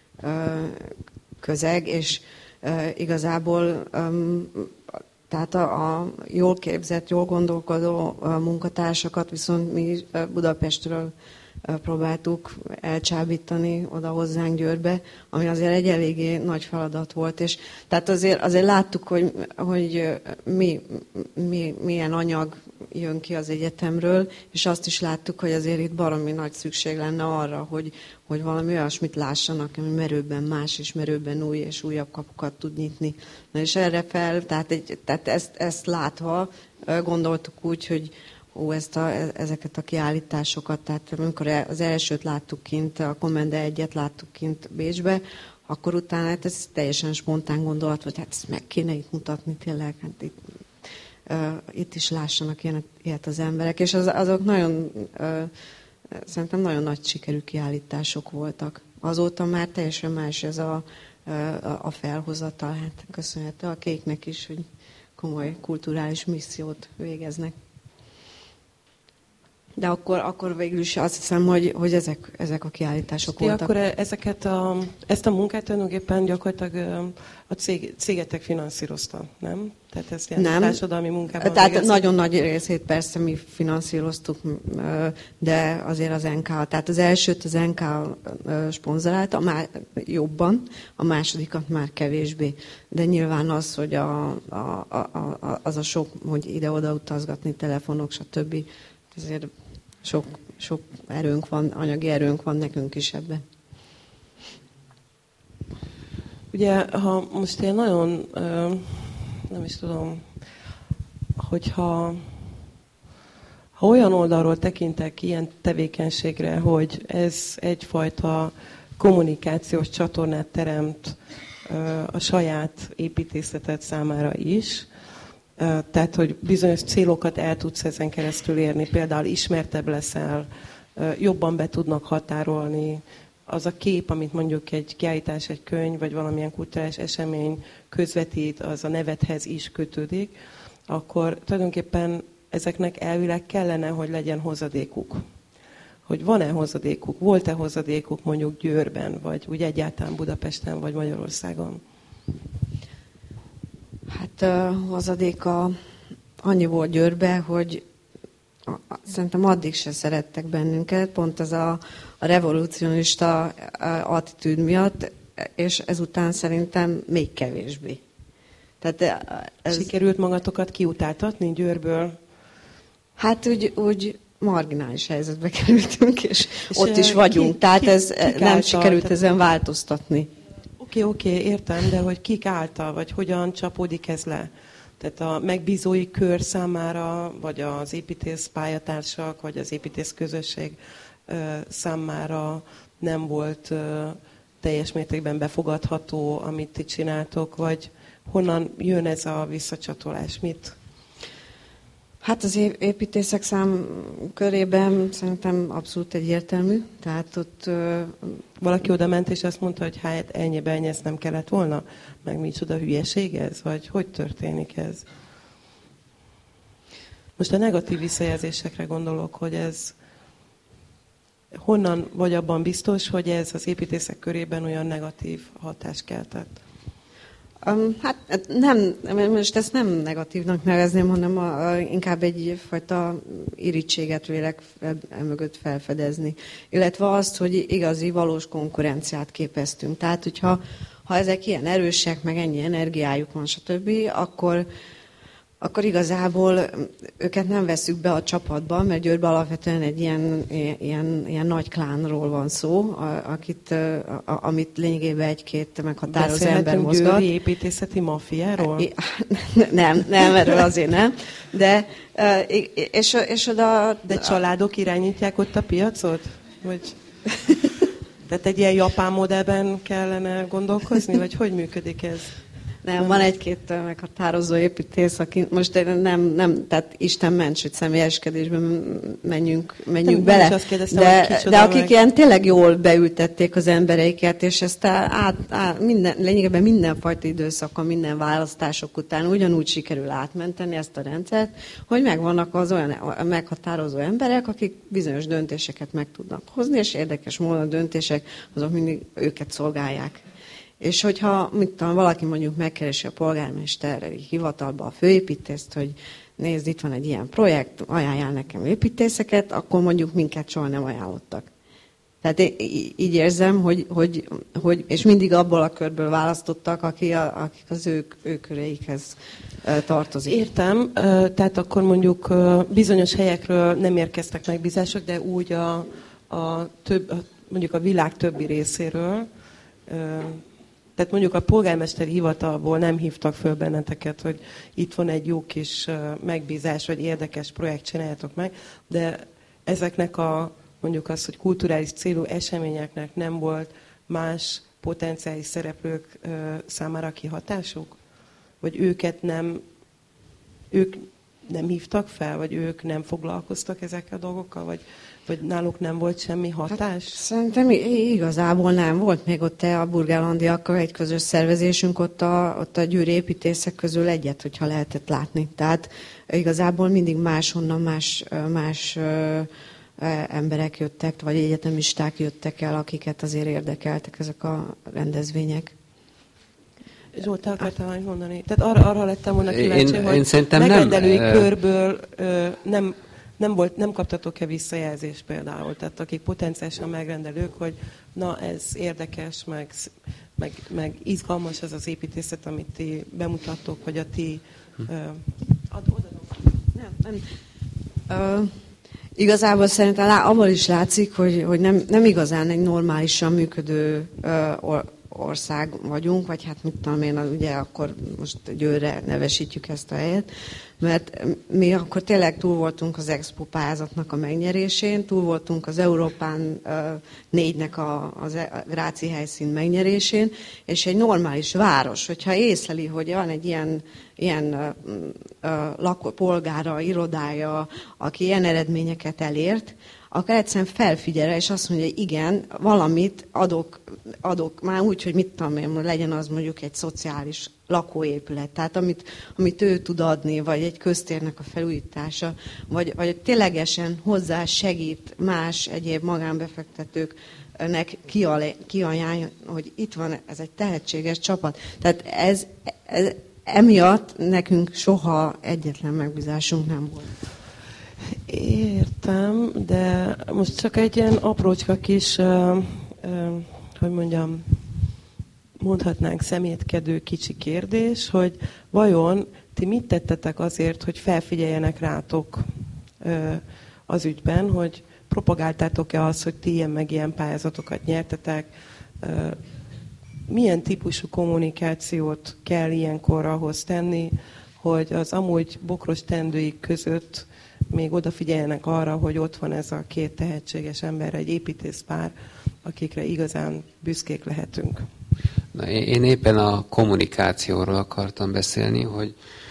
közeg, és Uh, igazából um, tehát a, a jól képzett, jól gondolkodó uh, munkatársakat viszont mi uh, Budapestről uh, próbáltuk elcsábítani oda hozzánk Győrbe, ami azért egy eléggé nagy feladat volt. És tehát azért, azért láttuk, hogy, hogy mi, mi, milyen anyag jön ki az egyetemről, és azt is láttuk, hogy azért itt baromi nagy szükség lenne arra, hogy, hogy valami olyasmit lássanak, ami merőbben más, és merőbben új, és újabb kapukat tud nyitni. Na és erre fel, tehát, egy, tehát ezt, ezt látva gondoltuk úgy, hogy ó, ezt a, ezeket a kiállításokat, tehát amikor az elsőt láttuk kint, a Kommende egyet láttuk kint Bécsbe, akkor utána hát ez teljesen spontán gondolat, hogy hát ezt meg kéne itt mutatni tényleg, hát itt, uh, itt is lássanak ilyet, ilyet az emberek, és az, azok nagyon, uh, szerintem nagyon nagy sikerű kiállítások voltak. Azóta már teljesen más ez a a felhozatal. Hát köszönhető a Kéknek is, hogy komoly kulturális missziót végeznek. De akkor, akkor végül is azt hiszem, hogy, hogy ezek, ezek a kiállítások Ti voltak. akkor ezeket a, ezt a munkát tulajdonképpen gyakorlatilag a cég, cégetek finanszírozta, nem? Tehát ezt ilyen nem. Társadalmi munkában Tehát végeztek? nagyon nagy részét persze mi finanszíroztuk, de azért az en ká, tehát az elsőt az en ká szponzorálta, már jobban, a másodikat már kevésbé. De nyilván az, hogy a, a, a, a, az a sok, hogy ide-oda utazgatni, telefonok, stb. Ezért sok, sok erőnk van, anyagi erőnk van nekünk is ebben. Ugye, ha most én nagyon, nem is tudom, hogyha ha olyan oldalról tekintek ilyen tevékenységre, hogy ez egyfajta kommunikációs csatornát teremt a saját építészeted számára is, tehát, hogy bizonyos célokat el tudsz ezen keresztül érni, például ismertebb leszel, jobban be tudnak határolni, az a kép, amit mondjuk egy kiállítás, egy könyv, vagy valamilyen kulturális esemény közvetít, az a nevedhez is kötődik, akkor tulajdonképpen ezeknek elvileg kellene, hogy legyen hozadékuk. Hogy van-e hozadékuk, volt-e hozadékuk mondjuk Győrben, vagy úgy egyáltalán Budapesten, vagy Magyarországon? Hát a hozadéka annyi volt Győrbe, hogy szerintem addig se szerettek bennünket, pont ez a, a revolucionista attitűd miatt, és ezután szerintem még kevésbé. Tehát ez... Sikerült magatokat kiutáltatni Győrből? Hát úgy, úgy marginális helyzetbe kerültünk, és, és ott is ki, vagyunk. Tehát ki, ez nem által, sikerült tehát... ezen változtatni. Oké, oké, értem, de hogy kik által, vagy hogyan csapódik ez le? Tehát a megbízói kör számára, vagy az építész pályatársak, vagy az építész közösség számára nem volt teljes mértékben befogadható, amit ti csináltok, vagy honnan jön ez a visszacsatolás? Mit? Hát az építészek szám körében szerintem abszolút egyértelmű. Tehát ott... Valaki oda ment és azt mondta, hogy hát ennyibe ennyi ezt nem kellett volna? Meg micsoda hülyeség ez? Vagy hogy történik ez? Most a negatív visszajelzésekre gondolok, hogy ez honnan vagy abban biztos, hogy ez az építészek körében olyan negatív hatást keltett? Um, hát nem, most ezt nem negatívnak nevezném, hanem a, a, inkább egyfajta irítséget vélek mögött felfedezni. Illetve azt, hogy igazi, valós konkurenciát képeztünk. Tehát, hogyha ha ezek ilyen erősek, meg ennyi energiájuk van, stb., akkor, akkor igazából őket nem veszük be a csapatba, mert Győrben alapvetően egy ilyen, ilyen, ilyen nagy klánról van szó, akit, a, amit lényegében egy-két meghatározó ember mozgat. Győri építészeti maffiáról? Nem, nem, erről azért nem. De, és, és oda... De családok irányítják ott a piacot? Vagy... Tehát egy ilyen japán modellben kellene gondolkozni, vagy hogy működik ez? Nem, van egy-két meghatározó építész, aki most nem, nem, tehát Isten ments, hogy személyeskedésben menjünk, menjünk nem, bele. Kérdeztem, de, de akik meg... ilyen tényleg jól beültették az embereiket, és ezt át, át, minden, lényegében mindenfajta időszakon, minden választások után ugyanúgy sikerül átmenteni ezt a rendszert, hogy megvannak az olyan meghatározó emberek, akik bizonyos döntéseket meg tudnak hozni, és érdekes módon a döntések azok mindig őket szolgálják. És hogyha mit tudom, valaki mondjuk megkeresi a polgármesteri hivatalba a főépítészt, hogy nézd, itt van egy ilyen projekt, ajánljál nekem építészeket, akkor mondjuk minket soha nem ajánlottak. Tehát így érzem, hogy, hogy, hogy és mindig abból a körből választottak, aki a, akik az ő, ő köreikhez tartozik. Értem, tehát akkor mondjuk bizonyos helyekről nem érkeztek megbízások, de úgy a, a több, mondjuk a világ többi részéről. Tehát mondjuk a polgármesteri hivatalból nem hívtak föl benneteket, hogy itt van egy jó kis megbízás, vagy érdekes projekt, csináljátok meg, de ezeknek a, mondjuk az, hogy kulturális célú eseményeknek nem volt más potenciális szereplők számára kihatásuk? Vagy őket nem, ők nem hívtak fel, vagy ők nem foglalkoztak ezekkel a dolgokkal, vagy Vagy náluk nem volt semmi hatás? Hát, szerintem igazából nem volt. Még ott a burgállandiakkal egy közös szervezésünk, ott a, ott a győri építészek közül egyet, hogyha lehetett látni. Tehát igazából mindig máshonnan más, más emberek jöttek, vagy egyetemisták jöttek el, akiket azért érdekeltek ezek a rendezvények. Zsolt, te akartál valamit mondani? Tehát arra, arra lettem volna kíváncsi, én, hogy én megrendelői nem, körből ö, nem, nem, volt, nem kaptatok-e visszajelzést például? Tehát akik potenciálisan megrendelők, hogy na ez érdekes, meg, meg, meg izgalmas ez az építészet, amit ti bemutattok, vagy a ti... Ö, ad, odadom. Nem, nem. Ö, igazából szerintem abból is látszik, hogy, hogy nem, nem igazán egy normálisan működő ö, or, ország vagyunk, vagy hát mit tudom én, ugye akkor most Győrre nevesítjük ezt a helyet, mert mi akkor tényleg túl voltunk az Expo pályázatnak a megnyerésén, túl voltunk az Európán négynek a, az Gráci helyszín megnyerésén, és egy normális város, hogyha észleli, hogy van egy ilyen, ilyen lakó, polgára, irodája, aki ilyen eredményeket elért, akkor egyszerűen felfigyel, és azt mondja, hogy igen, valamit adok, adok már úgy, hogy mit tudom én, legyen az mondjuk egy szociális lakóépület, tehát amit, amit ő tud adni, vagy egy köztérnek a felújítása, vagy, vagy ténylegesen hozzá segít más egyéb magánbefektetőknek kiajánlja, hogy itt van ez egy tehetséges csapat. Tehát ez, ez emiatt nekünk soha egyetlen megbízásunk nem volt. Értem, de most csak egy ilyen aprócska kis, uh, uh, hogy mondjam, mondhatnánk szemétkedő kicsi kérdés, hogy vajon ti mit tettetek azért, hogy felfigyeljenek rátok uh, az ügyben, hogy propagáltátok-e azt, hogy ti ilyen meg ilyen pályázatokat nyertetek, uh, milyen típusú kommunikációt kell ilyenkor ahhoz tenni, hogy az amúgy bokros teendőik között még odafigyeljenek arra, hogy ott van ez a két tehetséges ember, egy építészpár, akikre igazán büszkék lehetünk. Na, én éppen a kommunikációról akartam beszélni, hogy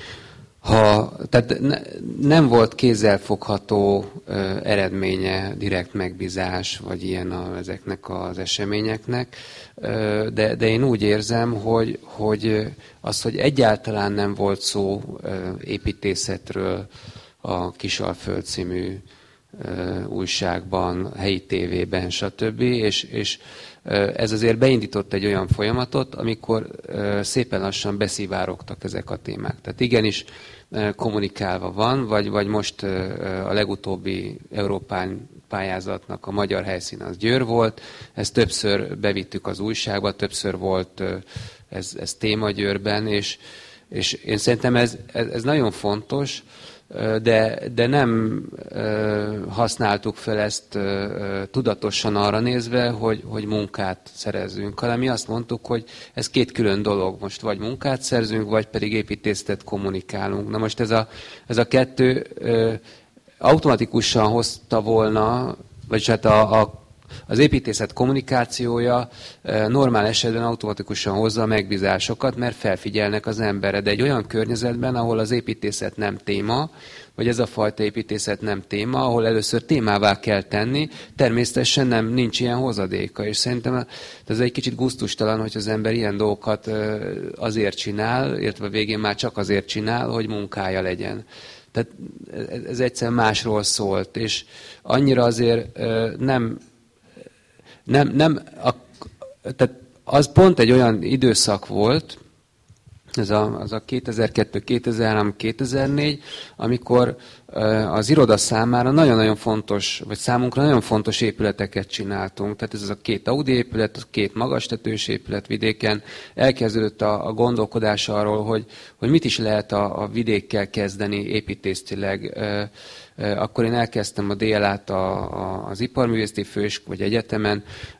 ha, tehát ne, nem volt kézzelfogható uh, eredménye, direkt megbízás, vagy ilyen a, ezeknek az eseményeknek, uh, de, de én úgy érzem, hogy, hogy az, hogy egyáltalán nem volt szó uh, építészetről, a Kisalföld című uh, újságban, helyi tévében, stb. És, és uh, ez azért beindított egy olyan folyamatot, amikor uh, szépen lassan beszivárogtak ezek a témák. Tehát igenis uh, kommunikálva van, vagy, vagy most uh, a legutóbbi Európán pályázatnak a magyar helyszín az Győr volt, ezt többször bevittük az újságba, többször volt uh, ez, ez téma Győrben, és, és én szerintem ez, ez, ez nagyon fontos, De, de nem uh, használtuk fel ezt uh, tudatosan arra nézve, hogy, hogy munkát szerezzünk, hanem mi azt mondtuk, hogy ez két külön dolog. Most vagy munkát szerzünk, vagy pedig építészetet kommunikálunk. Na most ez a, ez a kettő uh, automatikusan hozta volna, vagyis hát a, a az építészet kommunikációja normál esetben automatikusan hozza a megbízásokat, mert felfigyelnek az emberre. De egy olyan környezetben, ahol az építészet nem téma, vagy ez a fajta építészet nem téma, ahol először témává kell tenni, természetesen nem, nincs ilyen hozadéka. És szerintem ez egy kicsit gusztustalan, hogy az ember ilyen dolgokat azért csinál, illetve végén már csak azért csinál, hogy munkája legyen. Tehát ez egyszer másról szólt, és annyira azért nem Nem, nem, a, tehát az pont egy olyan időszak volt, ez a, az a kétezer-kettő, kétezer-három, kétezer-négy, amikor az iroda számára nagyon-nagyon fontos, vagy számunkra nagyon fontos épületeket csináltunk. Tehát ez az a két Audi épület, a két magastetős épület vidéken. Elkezdődött a, a gondolkodás arról, hogy, hogy mit is lehet a, a vidékkel kezdeni építésztileg. Akkor én elkezdtem a dé el á-t a, a, az Iparművészeti Főiskola vagy egyetemen,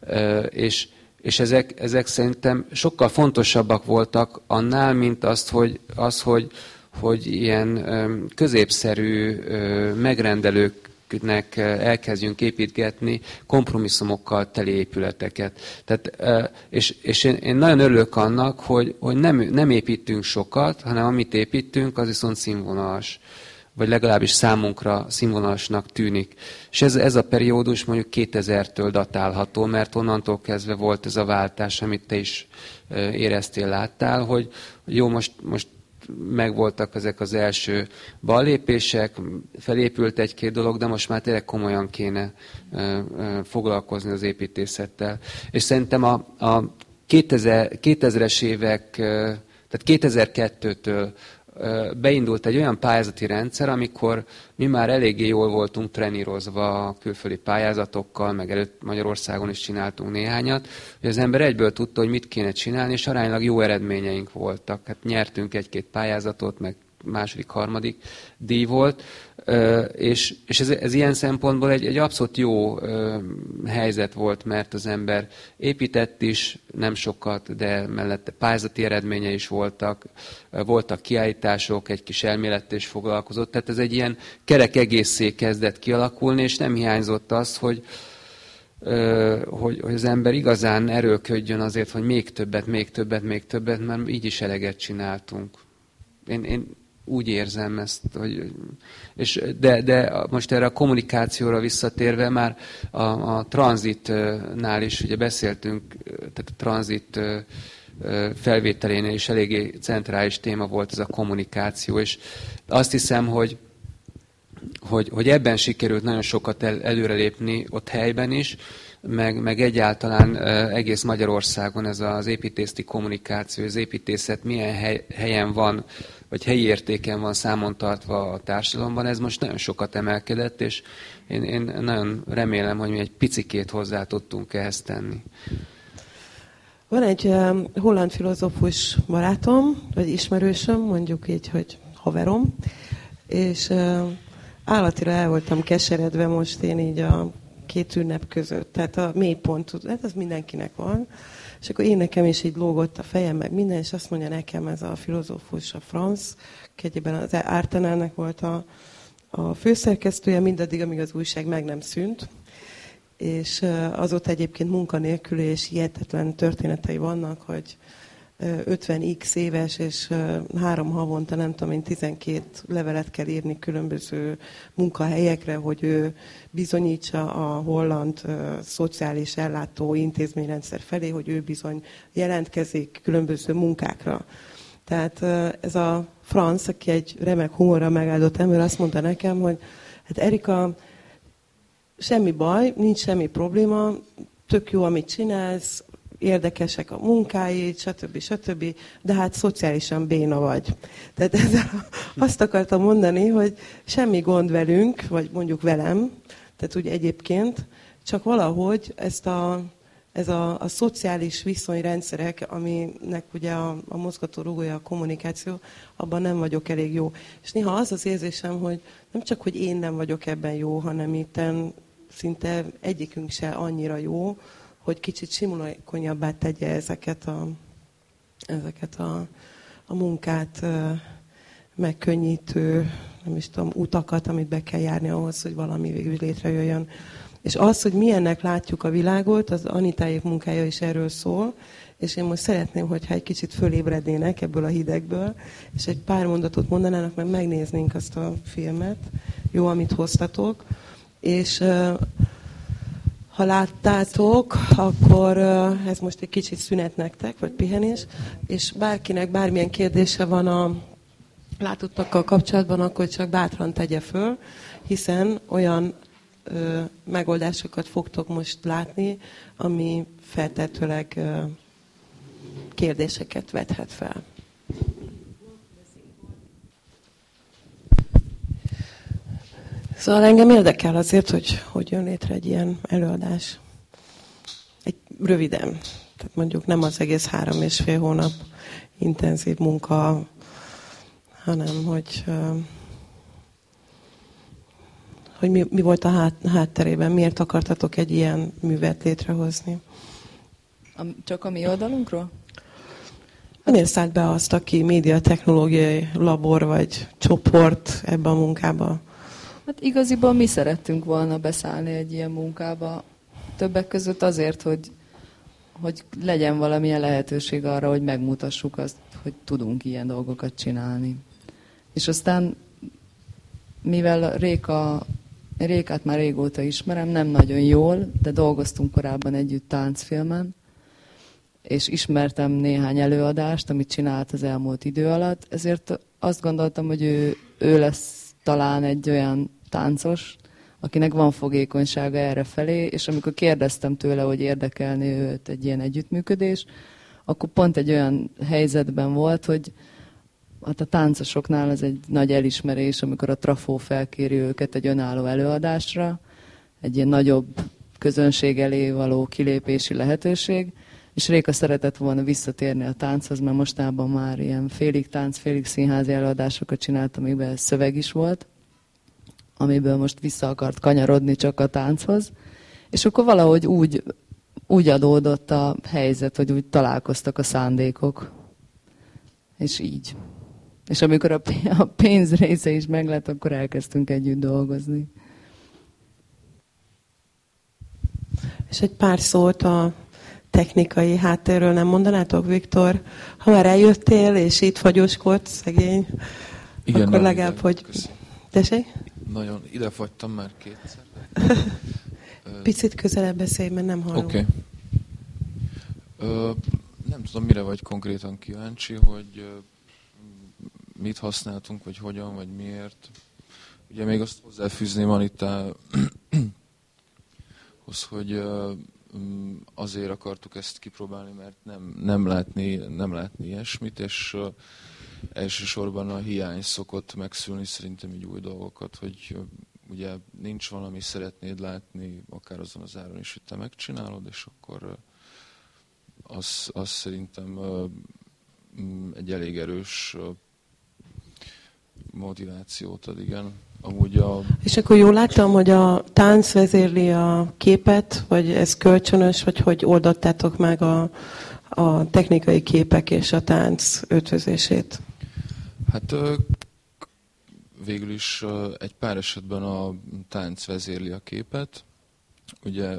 és És ezek, ezek szerintem sokkal fontosabbak voltak annál, mint azt, hogy, az, hogy, hogy ilyen középszerű megrendelőknek elkezdjünk építgetni kompromisszumokkal teli épületeket. Tehát, és és én, én nagyon örülök annak, hogy, hogy nem, nem építünk sokat, hanem amit építünk, az viszont színvonalas. vagy legalábbis számunkra színvonalasnak tűnik. És ez, ez a periódus mondjuk kétezertől datálható, mert onnantól kezdve volt ez a váltás, amit te is éreztél, láttál, hogy jó, most, most megvoltak ezek az első ballépések, felépült egy-két dolog, de most már tényleg komolyan kéne foglalkozni az építészettel. És szerintem a, a kétezres évek, tehát kétezer-kettőtől beindult egy olyan pályázati rendszer, amikor mi már eléggé jól voltunk trenírozva a külföldi pályázatokkal, meg előtt Magyarországon is csináltunk néhányat, hogy az ember egyből tudta, hogy mit kéne csinálni, és aránylag jó eredményeink voltak. Hát nyertünk egy-két pályázatot, meg második, harmadik díj volt, és, és ez, ez ilyen szempontból egy, egy abszolút jó helyzet volt, mert az ember épített is, nem sokat, de mellette pályázati eredménye is voltak, voltak kiállítások, egy kis elmélettel is foglalkozott, tehát ez egy ilyen kerek egészé kezdett kialakulni, és nem hiányzott az, hogy Hogy, hogy az ember igazán erőlködjön azért, hogy még többet, még többet, még többet, mert így is eleget csináltunk. Én, én úgy érzem ezt, hogy, és de, de most erre a kommunikációra visszatérve már a, a tranzitnál is ugye beszéltünk, tehát a tranzit felvételénél is eléggé centrális téma volt ez a kommunikáció, és azt hiszem, hogy Hogy, hogy ebben sikerült nagyon sokat el, előrelépni ott helyben is, meg, meg egyáltalán egész Magyarországon ez az építészeti kommunikáció, az építészet milyen hely, helyen van, vagy helyi értéken van számon tartva a társadalomban, ez most nagyon sokat emelkedett, és én, én nagyon remélem, hogy mi egy picikét hozzá tudtunk ehhez tenni. Van egy uh, holland filozófus barátom, vagy ismerősöm, mondjuk így, hogy haverom, és uh, állatira el voltam keseredve most én így a két ünnep között. Tehát a mélypont, hát az mindenkinek van. És akkor én nekem is így lógott a fejem, meg minden, és azt mondja nekem ez a filozófus, a Franz, egyébben az Ártenának volt a, a főszerkesztője, mindaddig, amíg az újság meg nem szűnt. És azóta egyébként munkanélkül és hihetetlen történetei vannak, hogy ötven x éves, és három havonta, nem tudom én, tizenkét levelet kell írni különböző munkahelyekre, hogy ő bizonyítsa a holland uh, szociális ellátó intézményrendszer felé, hogy ő bizony jelentkezik különböző munkákra. Tehát uh, ez a Franz, aki egy remek humorra megáldott ember, azt mondta nekem, hogy hát Erika, semmi baj, nincs semmi probléma, tök jó, amit csinálsz, érdekesek a munkáid, stb. stb., de hát szociálisan béna vagy. Tehát ezzel azt akartam mondani, hogy semmi gond velünk, vagy mondjuk velem, tehát úgy egyébként, csak valahogy ezt a, ez a, a szociális viszonyrendszerek, aminek ugye a, a mozgatórugója a kommunikáció, abban nem vagyok elég jó. És néha az az érzésem, hogy nem csak, hogy én nem vagyok ebben jó, hanem itten szinte egyikünk se annyira jó, hogy kicsit simulékonyabbá tegye ezeket a, ezeket a, a munkát megkönnyítő, nem is tudom, utakat, amit be kell járni ahhoz, hogy valami végül létrejöjjön. És az, hogy milyennek látjuk a világot, az Anitáék munkája is erről szól, és én most szeretném, hogyha egy kicsit fölébrednének ebből a hidegből, és egy pár mondatot mondanának, mert megnéznénk azt a filmet, jó, amit hoztatok, és ha láttátok, akkor ez most egy kicsit szünet nektek, vagy pihenés, és bárkinek bármilyen kérdése van a látottakkal kapcsolatban, akkor csak bátran tegye föl, hiszen olyan ö, megoldásokat fogtok most látni, ami feltetőleg ö, kérdéseket vethet fel. Szóval engem érdekel azért, hogy hogy jön létre egy ilyen előadás. Egy röviden, tehát mondjuk nem az egész három és fél hónap intenzív munka, hanem hogy, hogy mi, mi volt a hát, hátterében, miért akartatok egy ilyen művet létrehozni. Csak a mi oldalunkról? Miért szállt be azt, aki médiatechnológiai labor vagy csoport ebbe a munkába? Hát igaziból mi szerettünk volna beszállni egy ilyen munkába. Többek között azért, hogy, hogy legyen valamilyen lehetőség arra, hogy megmutassuk azt, hogy tudunk ilyen dolgokat csinálni. És aztán mivel Réka, Rékát már régóta ismerem, nem nagyon jól, de dolgoztunk korábban együtt táncfilmen, és ismertem néhány előadást, amit csinált az elmúlt idő alatt, ezért azt gondoltam, hogy ő, ő lesz talán egy olyan táncos, akinek van fogékonysága errefelé, és amikor kérdeztem tőle, hogy érdekelni őt egy ilyen együttműködés, akkor pont egy olyan helyzetben volt, hogy hát a táncosoknál ez egy nagy elismerés, amikor a Trafó felkéri őket egy önálló előadásra, egy ilyen nagyobb közönség elé való kilépési lehetőség, és Réka szeretett volna visszatérni a tánchoz, mert mostában már ilyen félig tánc, félig színházi előadásokat csinált, amikben szöveg is volt, amiből most vissza akart kanyarodni csak a tánchoz. És akkor valahogy úgy, úgy adódott a helyzet, hogy úgy találkoztak a szándékok. És így. És amikor a pénz része is meglett, akkor elkezdtünk együtt dolgozni. És egy pár szót a technikai háttérről nem mondanátok, Viktor? Ha már eljöttél, és itt fagyoskodsz, szegény, igen, akkor legalább, hogy... Tessék? Nagyon idefagytam már kétszer. Picit közelebb beszélj, mert nem hallom. Oké. Okay. Nem tudom, mire vagy konkrétan kíváncsi, hogy ö, mit használtunk, vagy hogyan, vagy miért. Ugye még azt hozzáfűzném Anittához, hogy ö, azért akartuk ezt kipróbálni, mert nem, nem, látni, nem látni ilyesmit, és ö, elsősorban a hiány szokott megszülni szerintem így új dolgokat, hogy ugye nincs valami, szeretnéd látni, akár azon az áron is, hogy te megcsinálod, és akkor az, az szerintem egy elég erős motivációt ad, igen. Amúgy a... És akkor jól láttam, hogy a tánc vezérli a képet, vagy ez kölcsönös, vagy hogy oldottátok meg a, a technikai képek és a tánc ötvözését? Hát végül is egy pár esetben a tánc vezérli a képet. Ugye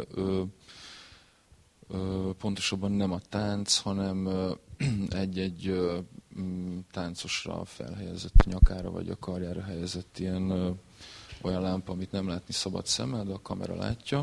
pontosabban nem a tánc, hanem egy-egy táncosra felhelyezett nyakára vagy a karjára helyezett ilyen olyan lámpa, amit nem látni szabad szemmel, de a kamera látja.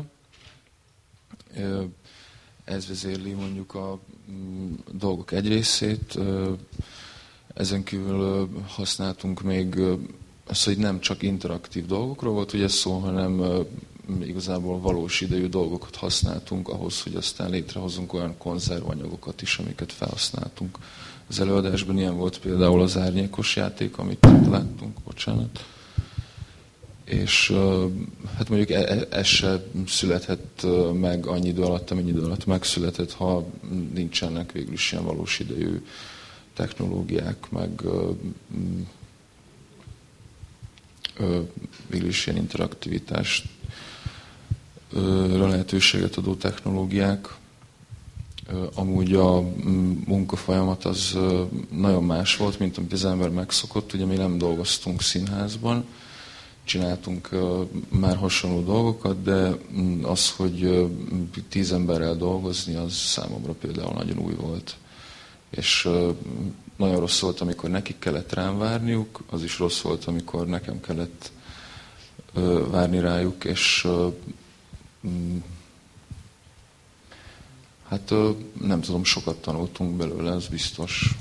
Ez vezérli mondjuk a dolgok egy részét. Ezen kívül használtunk még azt, hogy nem csak interaktív dolgokról volt ugye szó, hanem igazából valós idejű dolgokat használtunk ahhoz, hogy aztán létrehozunk olyan konzervanyagokat is, amiket felhasználtunk. Az előadásban ilyen volt például az árnyékos játék, amit láttunk, bocsánat. És hát mondjuk ez se születhet meg annyi idő alatt, amennyi idő alatt megszületett, ha nincsenek végül is ilyen valós idejű technológiák, meg végül is ilyen interaktivitást lehetőséget adó technológiák. Amúgy a munkafolyamat az nagyon más volt, mint amit az ember megszokott. Ugye mi nem dolgoztunk színházban, csináltunk már hasonló dolgokat, de az, hogy tíz emberrel dolgozni, az számomra például nagyon új volt. És nagyon rossz volt, amikor nekik kellett rám várniuk, az is rossz volt, amikor nekem kellett várni rájuk, és hát nem tudom, sokat tanultunk belőle, ez biztos.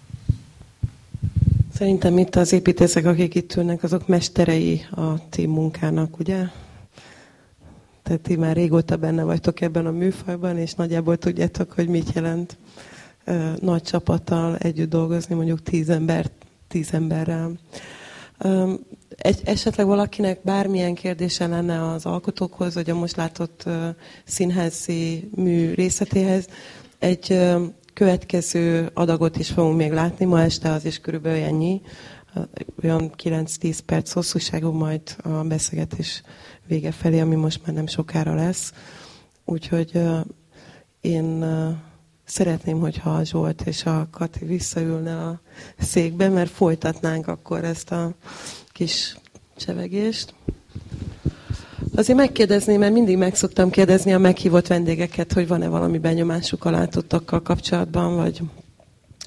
Szerintem itt az építészek, akik itt ülnek, azok mesterei a ti munkának, ugye? Tehát ti már régóta benne vagytok ebben a műfajban, és nagyjából tudjátok, hogy mit jelent nagy csapattal együtt dolgozni, mondjuk tíz ember, tíz emberrel. Egy, esetleg valakinek bármilyen kérdése lenne az alkotókhoz, vagy a most látott színházi mű részletéhez, egy következő adagot is fogunk még látni, ma este az is körülbelül ennyi, olyan kilenc-tíz perc hosszúságú, majd a beszélgetés vége felé, ami most már nem sokára lesz. Úgyhogy én szeretném, hogyha a Zsolt és a Kati visszaülne a székbe, mert folytatnánk akkor ezt a kis csevegést. Azért megkérdezném, mert mindig meg szoktam kérdezni a meghívott vendégeket, hogy van-e valami benyomásuk a látottakkal kapcsolatban, vagy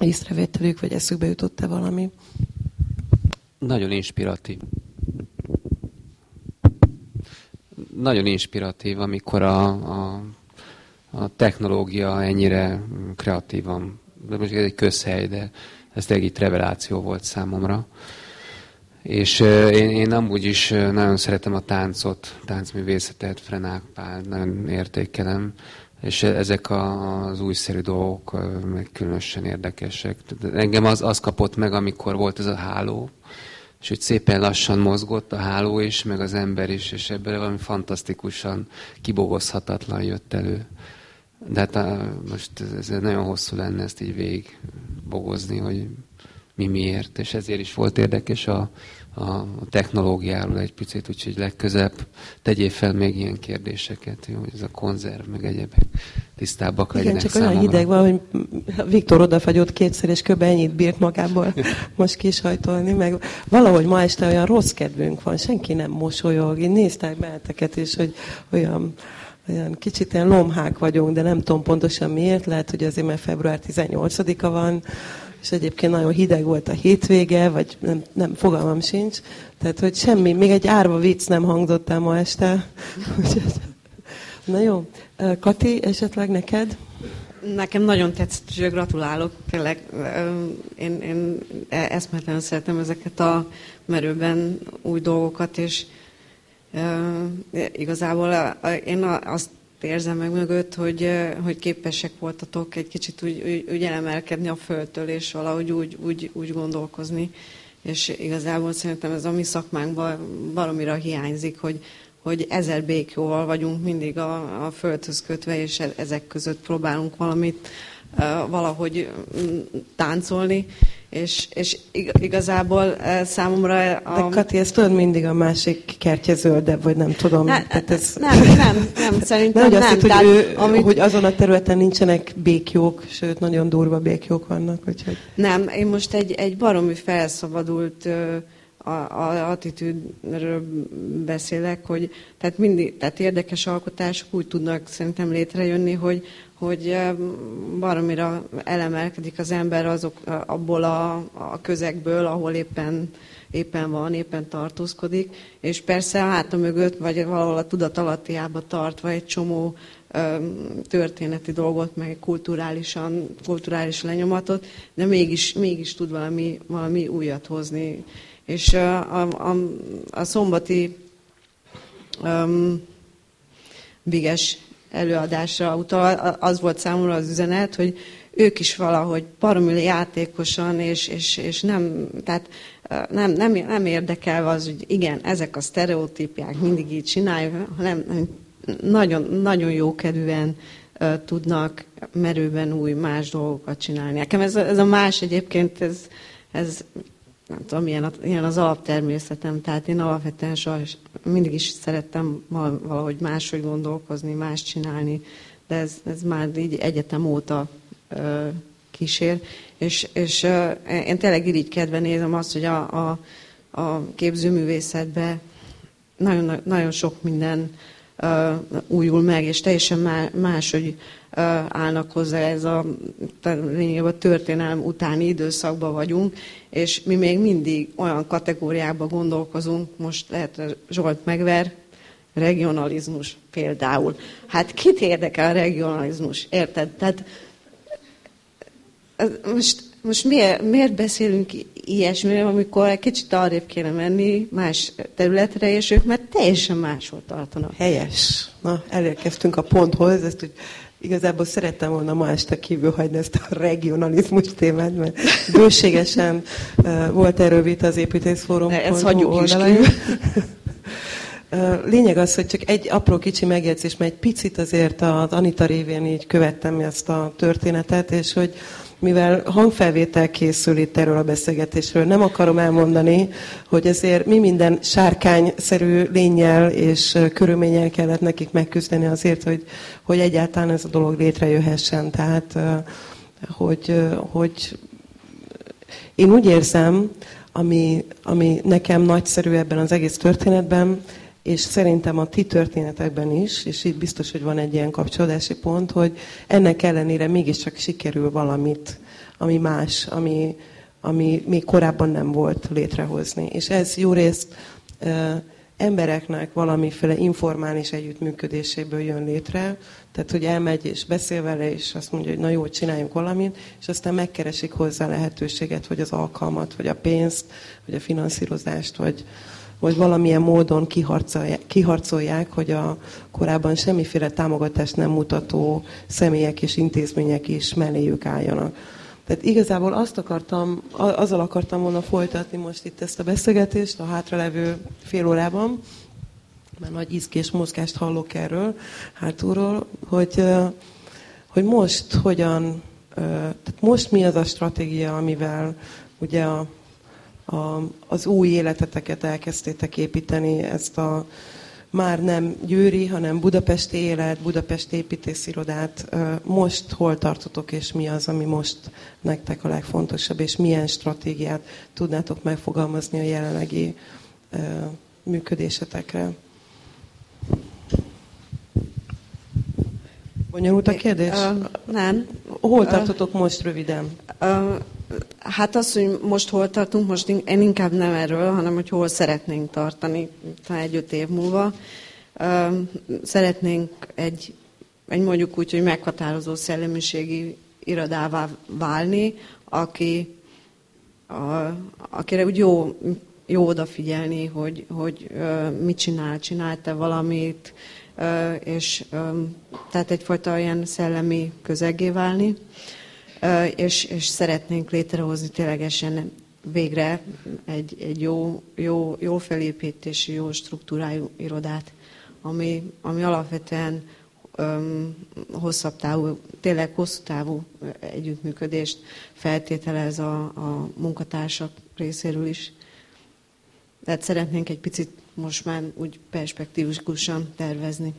észrevételük, vagy eszükbe jutott-e valami. Nagyon inspiratív. nagyon inspiratív, amikor a, a, a technológia ennyire kreatívan, de most ez egy közhely, de ez tényleg itt reveláció volt számomra. És uh, én, én amúgy is uh, nagyon szeretem a táncot, táncművészetet, Frenák Pál, nagyon értékelem, és ezek a, az újszerű dolgok uh, meg különösen érdekesek. Engem az, az kapott meg, amikor volt ez a háló, és hogy szépen lassan mozgott a háló is, meg az ember is, és ebből valami fantasztikusan kibogozhatatlan jött elő. De hát a, most ez, ez nagyon hosszú lenne ezt így végig bogozni, hogy mi miért, és ezért is volt érdekes a, a technológiáról egy picit, úgyhogy legközebb tegyél fel még ilyen kérdéseket, jó, hogy ez a konzerv, meg egyebek tisztábbak legyenek. Igen, csak számomra. olyan hideg van, hogy Viktor odafagyott kétszer, és kb. Ennyit bírt magából most kisajtolni, meg valahogy ma este olyan rossz kedvünk van, senki nem mosolyog, én néztek benneteket, és hogy olyan olyan kicsit ilyen lomhák vagyunk, de nem tudom pontosan miért, lehet, hogy azért, mert február tizennyolcadika van, és egyébként nagyon hideg volt a hétvége, vagy nem, nem fogalmam sincs. Tehát, hogy semmi, még egy árva vicc nem hangzott el ma este. Na jó. Kati, esetleg neked? Nekem nagyon tetszett, és gratulálok. Tényleg, én, én eszméletlenül szeretem ezeket a merőben új dolgokat, és igazából én azt érzem meg mögött, hogy, hogy képesek voltatok egy kicsit úgy, úgy, úgy elemelkedni a földtől, és valahogy úgy, úgy, úgy gondolkozni. És igazából szerintem ez a mi szakmánkban baromira hiányzik, hogy, hogy ezer békjóval vagyunk mindig a, a földhöz kötve, és ezek között próbálunk valamit valahogy táncolni, és, és igazából számomra... A... De Kati, ez tudod, mindig a másik kertje zöldebb, vagy nem tudom. Ne, Tehát ez... Nem, nem, nem, szerintem nem. nem. Azt Tehát, hitt, hogy, ő, amit... hogy azon a területen nincsenek békjók, sőt, nagyon durva békjók vannak. Úgyhogy... Nem, én most egy, egy baromi felszabadult a, a attitűdről beszélek, hogy tehát mindig, tehát érdekes alkotások úgy tudnak szerintem létrejönni, hogy hogy baromira elemelkedik az ember azok, abból a, a közegből, ahol éppen, éppen van, éppen tartózkodik, és persze a háta mögött, vagy valahol a tudatalattiába tartva egy csomó ö, történeti dolgot, meg kulturálisan, kulturális lenyomatot, de mégis, mégis tud valami, valami újat hozni. És a, a, a szombati um, Biges előadásra utal, az volt számomra az üzenet, hogy ők is valahogy baromi játékosan, és, és, és nem, tehát nem, nem, nem érdekel az, hogy igen, ezek a sztereotípiák mindig így csináljuk, hanem nagyon, nagyon jókedvűen uh, tudnak merőben új, más dolgokat csinálni. Nekem ez, ez a más egyébként, ez, ez nem tudom, ilyen, ilyen az alaptermészetem, tehát én alapvetően sajnos mindig is szerettem valahogy máshogy gondolkozni, más csinálni, de ez, ez már így egyetem óta ö, kísér, és, és ö, én tényleg irigykedve nézem azt, hogy a, a, a képzőművészetben nagyon, nagyon sok minden ö, újul meg, és teljesen má, máshogy ö, állnak hozzá, ez a, lényegében a történelem utáni időszakban vagyunk, és mi még mindig olyan kategóriákban gondolkozunk, most lehet Zsolt megver, regionalizmus például. Hát kit érdekel a regionalizmus, érted? Tehát most, most miért, miért beszélünk ilyesmiről, amikor egy kicsit arrébb kéne menni más területre, és ők már teljesen máshol tartanak. Helyes. Na, elérkeztünk a ponthoz, ezt úgy igazából szerettem volna ma este kívül hagyni ezt a regionalizmus témát, mert bőségesen uh, volt erről vita az építészfórum. Ezt hagyjuk is ki. Lényeg az, hogy csak egy apró kicsi megjegyzés, mert egy picit azért az Anita révén így követtem ezt a történetet, és hogy mivel hangfelvétel készül itt erről a beszélgetésről, nem akarom elmondani, hogy ezért mi minden sárkányszerű lénnyel és körülménnyel kellett nekik megküzdeni azért, hogy, hogy egyáltalán ez a dolog létrejöhessen. Tehát, hogy, hogy én úgy érzem, ami, ami nekem nagyszerű ebben az egész történetben, és szerintem a ti történetekben is, és itt biztos, hogy van egy ilyen kapcsolódási pont, hogy ennek ellenére mégiscsak sikerül valamit, ami más, ami, ami még korábban nem volt létrehozni. És ez jó részt embereknek valamiféle informális együttműködéséből jön létre, tehát hogy elmegy és beszél vele, és azt mondja, hogy na jó, csináljunk valamit, és aztán megkeresik hozzá lehetőséget, vagy az alkalmat, vagy a pénzt, vagy a finanszírozást, vagy, vagy valamilyen módon kiharcolják, kiharcolják, hogy a korábban semmiféle támogatást nem mutató személyek és intézmények is melléjük álljanak. Tehát igazából azt akartam, azzal akartam volna folytatni most itt ezt a beszélgetést a hátralevő fél órában, mert nagy izgés mozgást hallok erről hátulról, hogy, hogy most hogyan, tehát most mi az a stratégia, amivel ugye a, a, az új életeteket elkezdtétek építeni, ezt a már nem győri, hanem budapesti élet, budapesti építészirodát. Most hol tartotok, és mi az, ami most nektek a legfontosabb, és milyen stratégiát tudnátok megfogalmazni a jelenlegi működésetekre? Bonyolult a kérdés? Uh, nem. Hol tartotok uh, most röviden? Uh, hát az, hogy most hol tartunk, most én inkább nem erről, hanem hogy hol szeretnénk tartani, talán egy-öt év múlva. Uh, szeretnénk egy, egy mondjuk úgy, hogy meghatározó szellemiségi irodává válni, aki, a, akire úgy jó, jó odafigyelni, hogy, hogy uh, mit csinál, csinál-e valamit, Uh, és um, tehát egyfajta ilyen szellemi közeggé válni, uh, és, és szeretnénk létrehozni ténylegesen végre egy, egy jó, jó, jó felépítésű, jó struktúrájú irodát, ami, ami alapvetően um, hosszabb távú, tényleg hosszú távú együttműködést feltételez a, a munkatársak részéről is. Tehát szeretnénk egy picit most már úgy perspektívikusan tervezni.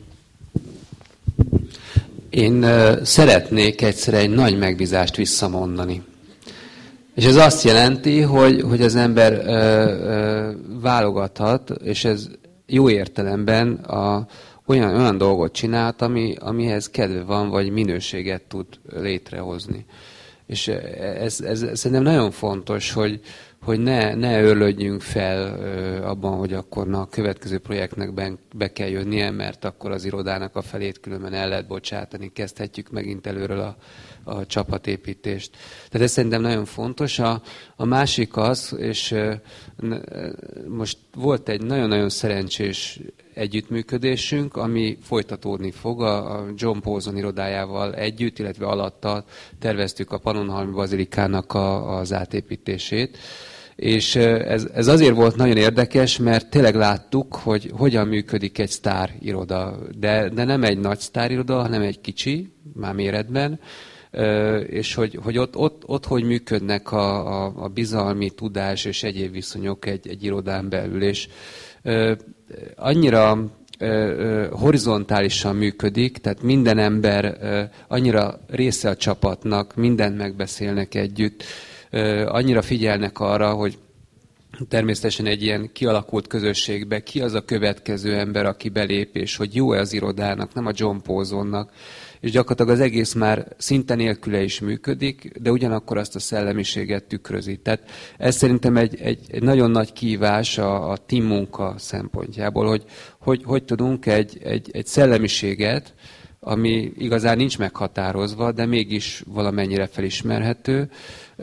Én uh, szeretnék egyszer egy nagy megbízást visszamondani. És ez azt jelenti, hogy, hogy az ember uh, uh, válogathat, és ez jó értelemben a, olyan, olyan dolgot csinált, ami, amihez kedve van, vagy minőséget tud létrehozni. És ez, ez, ez szerintem nagyon fontos, hogy, hogy ne, ne örlődjünk fel ö, abban, hogy akkor na, a következő projektnek be, be kell jönnie, mert akkor az irodának a felét különben el lehet bocsátani, kezdhetjük megint előről a, a csapatépítést. Tehát ez szerintem nagyon fontos. A, a másik az, és ö, most volt egy nagyon-nagyon szerencsés együttműködésünk, ami folytatódni fog a John Paulson irodájával együtt, illetve alatta terveztük a Pannonhalmi Bazilikának a, az átépítését. És ez, ez azért volt nagyon érdekes, mert tényleg láttuk, hogy hogyan működik egy sztáriroda. De, de nem egy nagy sztáriroda, hanem egy kicsi, már méretben, és hogy, hogy ott, ott, ott hogy működnek a, a, a bizalmi tudás és egyéb viszonyok egy, egy irodán belül. És annyira horizontálisan működik, tehát minden ember annyira része a csapatnak, mindent megbeszélnek együtt, annyira figyelnek arra, hogy természetesen egy ilyen kialakult közösségbe ki az a következő ember, aki belép, és hogy jó-e az irodának, nem a John Paulsonnak. És gyakorlatilag az egész már szinte nélküle is működik, de ugyanakkor azt a szellemiséget tükrözi. Tehát ez szerintem egy, egy, egy nagyon nagy kihívás a, a team munka szempontjából, hogy hogy, hogy tudunk egy, egy, egy szellemiséget, ami igazán nincs meghatározva, de mégis valamennyire felismerhető,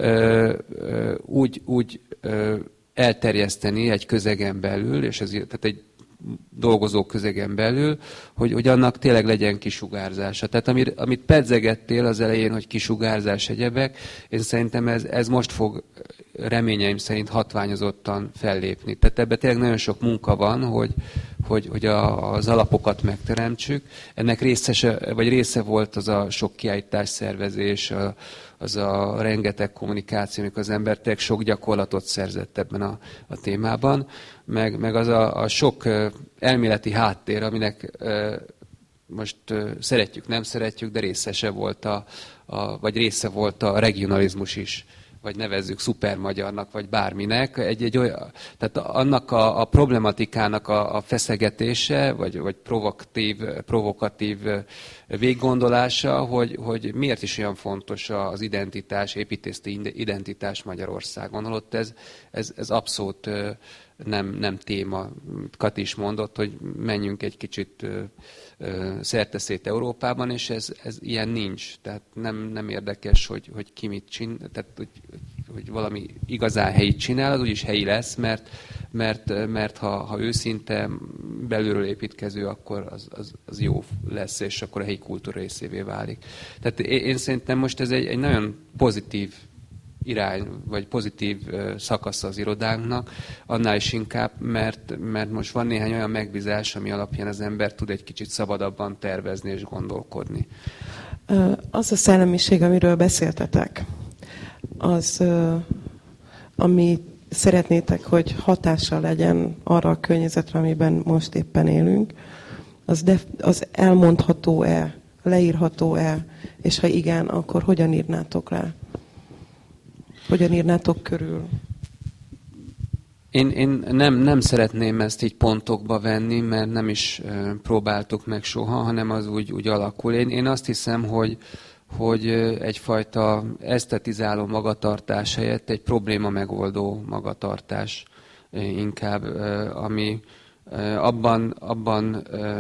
úgy, úgy elterjeszteni egy közegen belül, és ez, tehát egy dolgozó közegen belül, hogy, hogy annak tényleg legyen kisugárzása. Tehát amit, amit pedzegettél az elején, hogy kisugárzás egyebek, én szerintem ez, ez most fog reményeim szerint hatványozottan fellépni. Tehát ebben tényleg nagyon sok munka van, hogy, hogy, hogy a, az alapokat megteremtsük. Ennek részese, vagy része volt az a sok kiállítás szervezés, a, az a rengeteg kommunikáció, amikor az ember tényleg sok gyakorlatot szerzett ebben a, a témában, meg, meg az a, a sok elméleti háttér, aminek most szeretjük, nem szeretjük, de részese volt a, a, vagy része volt a regionalizmus is, vagy nevezzük szupermagyarnak, vagy bárminek. Egy, egy olyan, tehát annak a, a problematikának a, a feszegetése, vagy, vagy provokatív, provokatív véggondolása, hogy, hogy miért is olyan fontos az identitás, építészeti identitás Magyarországon. Holott ez, ez, ez abszolút nem, nem téma. Kati is mondott, hogy menjünk egy kicsit ö, ö, szerteszét Európában, és ez, ez ilyen nincs. Tehát nem, nem érdekes, hogy, hogy ki mit csinál, tehát hogy, hogy valami igazán helyi csinál, az úgyis helyi lesz, mert, mert, mert ha, ha őszinte, belülről építkező, akkor az, az, az jó lesz, és akkor a helyi kultúra részévé válik. Tehát én, én szerintem most ez egy, egy nagyon pozitív irány, vagy pozitív szakasz az irodánknak, annál is inkább, mert, mert most van néhány olyan megbízás, ami alapján az ember tud egy kicsit szabadabban tervezni és gondolkodni. Az a szellemiség, amiről beszéltetek, az, ami szeretnétek, hogy hatással legyen arra a környezetre, amiben most éppen élünk, az, de, az elmondható-e, leírható-e, és ha igen, akkor hogyan írnátok le? Hogyan írnátok körül? Én, én nem, nem szeretném ezt így pontokba venni, mert nem is uh, próbáltuk meg soha, hanem az úgy, úgy alakul. Én, én azt hiszem, hogy, hogy egyfajta esztetizáló magatartás helyett egy probléma megoldó magatartás inkább, uh, ami uh, abban, abban uh,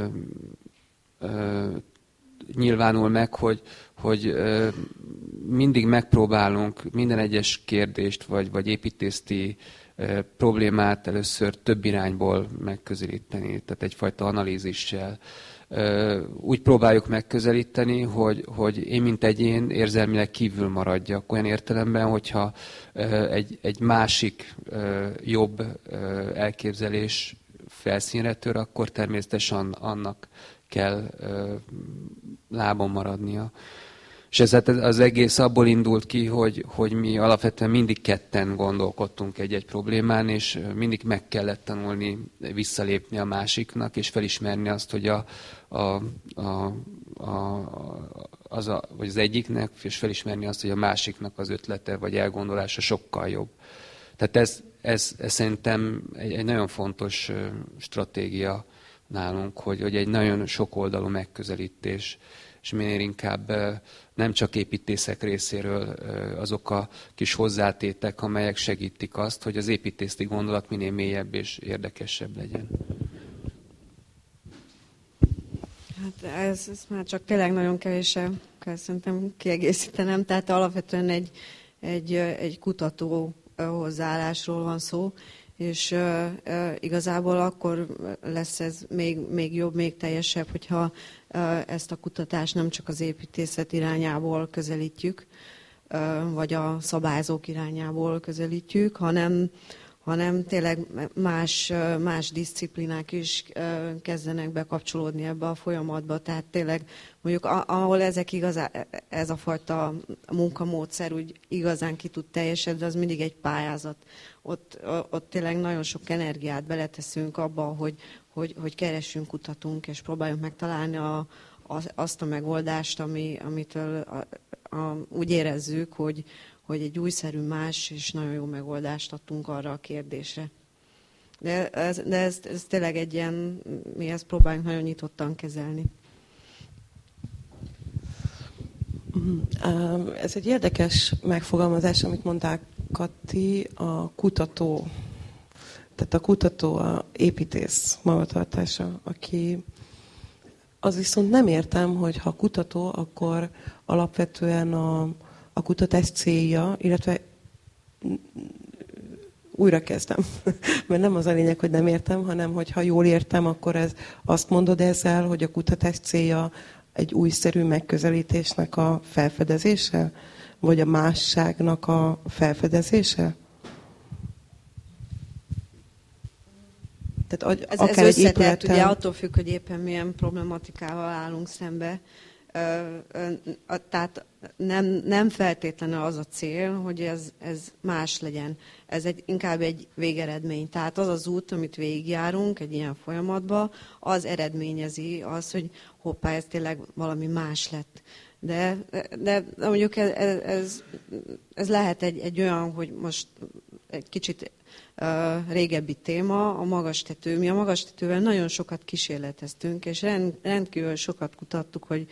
uh, nyilvánul meg, hogy, hogy uh, mindig megpróbálunk minden egyes kérdést, vagy, vagy építészeti uh, problémát először több irányból megközelíteni, tehát egyfajta analízissel. Uh, úgy próbáljuk megközelíteni, hogy, hogy én, mint egyén érzelmileg kívül maradjak. Olyan értelemben, hogyha uh, egy, egy másik uh, jobb uh, elképzelés felszínre tör, akkor természetesen annak kell uh, lábon maradnia. És ez az egész abból indult ki, hogy, hogy mi alapvetően mindig ketten gondolkodtunk egy-egy problémán, és mindig meg kellett tanulni visszalépni a másiknak, és felismerni azt, hogy a, a, a, a, az, a, vagy az egyiknek, és felismerni azt, hogy a másiknak az ötlete vagy elgondolása sokkal jobb. Tehát ez, ez, ez szerintem egy, egy nagyon fontos stratégia nálunk, hogy, hogy egy nagyon sokoldalú megközelítés, és minél inkább nem csak építészek részéről azok a kis hozzátétek, amelyek segítik azt, hogy az építészeti gondolat minél mélyebb és érdekesebb legyen. Hát ez, ez már csak tényleg nagyon kevéssel kell szerintem kiegészítenem, tehát alapvetően egy, egy, egy kutató hozzáállásról van szó, és uh, uh, igazából akkor lesz ez még, még jobb, még teljesebb, hogyha uh, ezt a kutatást nem csak az építészet irányából közelítjük, uh, vagy a szabályzók irányából közelítjük, hanem, hanem tényleg más, uh, más disziplinák is uh, kezdenek bekapcsolódni ebbe a folyamatba. Tehát tényleg mondjuk ahol ezek igazán, ez a fajta munkamódszer úgy igazán ki tud teljesedni, az mindig egy pályázat. Ott, ott tényleg nagyon sok energiát beleteszünk abba, hogy, hogy, hogy keressünk, kutatunk, és próbáljunk megtalálni a, a, azt a megoldást, ami, amitől a, a, úgy érezzük, hogy, hogy egy újszerű, más és nagyon jó megoldást adtunk arra a kérdésre. De ez, de ez, ez tényleg egy ilyen, mi ezt próbáljunk nagyon nyitottan kezelni. Ez egy érdekes megfogalmazás, amit mondták, Kati, a kutató, tehát a kutató, a építész magatartása, aki az viszont nem értem, hogy ha kutató, akkor alapvetően a, a kutatás célja, illetve újra kezdem, mert nem az a lényeg, hogy nem értem, hanem hogy ha jól értem, akkor ez azt mondod ezzel, hogy a kutatás célja egy újszerű megközelítésnek a felfedezése? Vagy a másságnak a felfedezése? Tehát ez, ez összetett, ugye attól függ, hogy éppen milyen problematikával állunk szembe. Tehát nem, nem feltétlenül az a cél, hogy ez, ez más legyen. Ez egy, inkább egy végeredmény. Tehát az az út, amit végigjárunk egy ilyen folyamatban, az eredményezi az, hogy hoppá, ez tényleg valami más lett. De, de mondjuk ez, ez, ez lehet egy, egy olyan, hogy most egy kicsit uh, régebbi téma, a magastető. Mi a magastetővel nagyon sokat kísérleteztünk, és rend, rendkívül sokat kutattuk, hogy,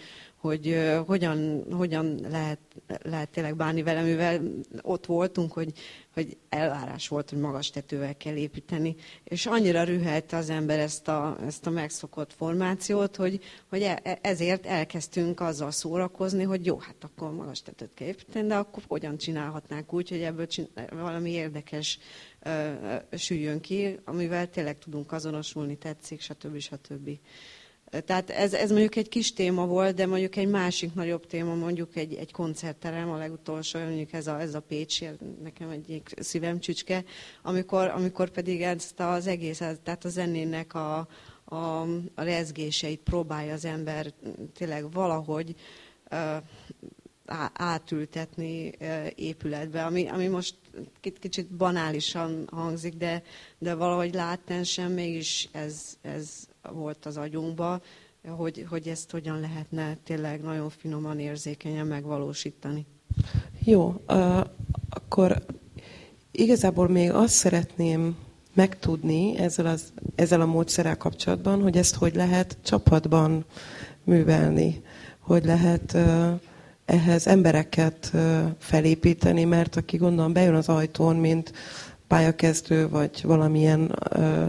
hogy uh, hogyan, hogyan lehet, lehet tényleg bánni vele, mivel ott voltunk, hogy, hogy elvárás volt, hogy magas tetővel kell építeni, és annyira rühelte az ember ezt a, ezt a megszokott formációt, hogy, hogy e, ezért elkezdtünk azzal szórakozni, hogy jó, hát akkor magas tetőt kell építeni, de akkor hogyan csinálhatnánk úgy, hogy ebből csinál, valami érdekes uh, süljön ki, amivel tényleg tudunk azonosulni, tetszik, stb. stb. Tehát ez, ez mondjuk egy kis téma volt, de mondjuk egy másik nagyobb téma, mondjuk egy, egy koncertterem, a legutolsó, mondjuk ez a, ez a Pécsi, nekem egyik szívem csücske, amikor, amikor pedig ezt az egész, tehát a zenének a, a, a rezgéseit próbálja az ember tényleg valahogy uh, átültetni uh, épületbe, ami, ami most kicsit banálisan hangzik, de, de valahogy látensen mégis ez, ez volt az agyunkba, hogy, hogy ezt hogyan lehetne tényleg nagyon finoman, érzékenyen megvalósítani. Jó, uh, akkor igazából még azt szeretném megtudni ezzel, az, ezzel a módszerrel kapcsolatban, hogy ezt hogy lehet csapatban művelni, hogy lehet uh, ehhez embereket uh, felépíteni, mert aki gondolom bejön az ajtón, mint pályakezdő, vagy valamilyen uh,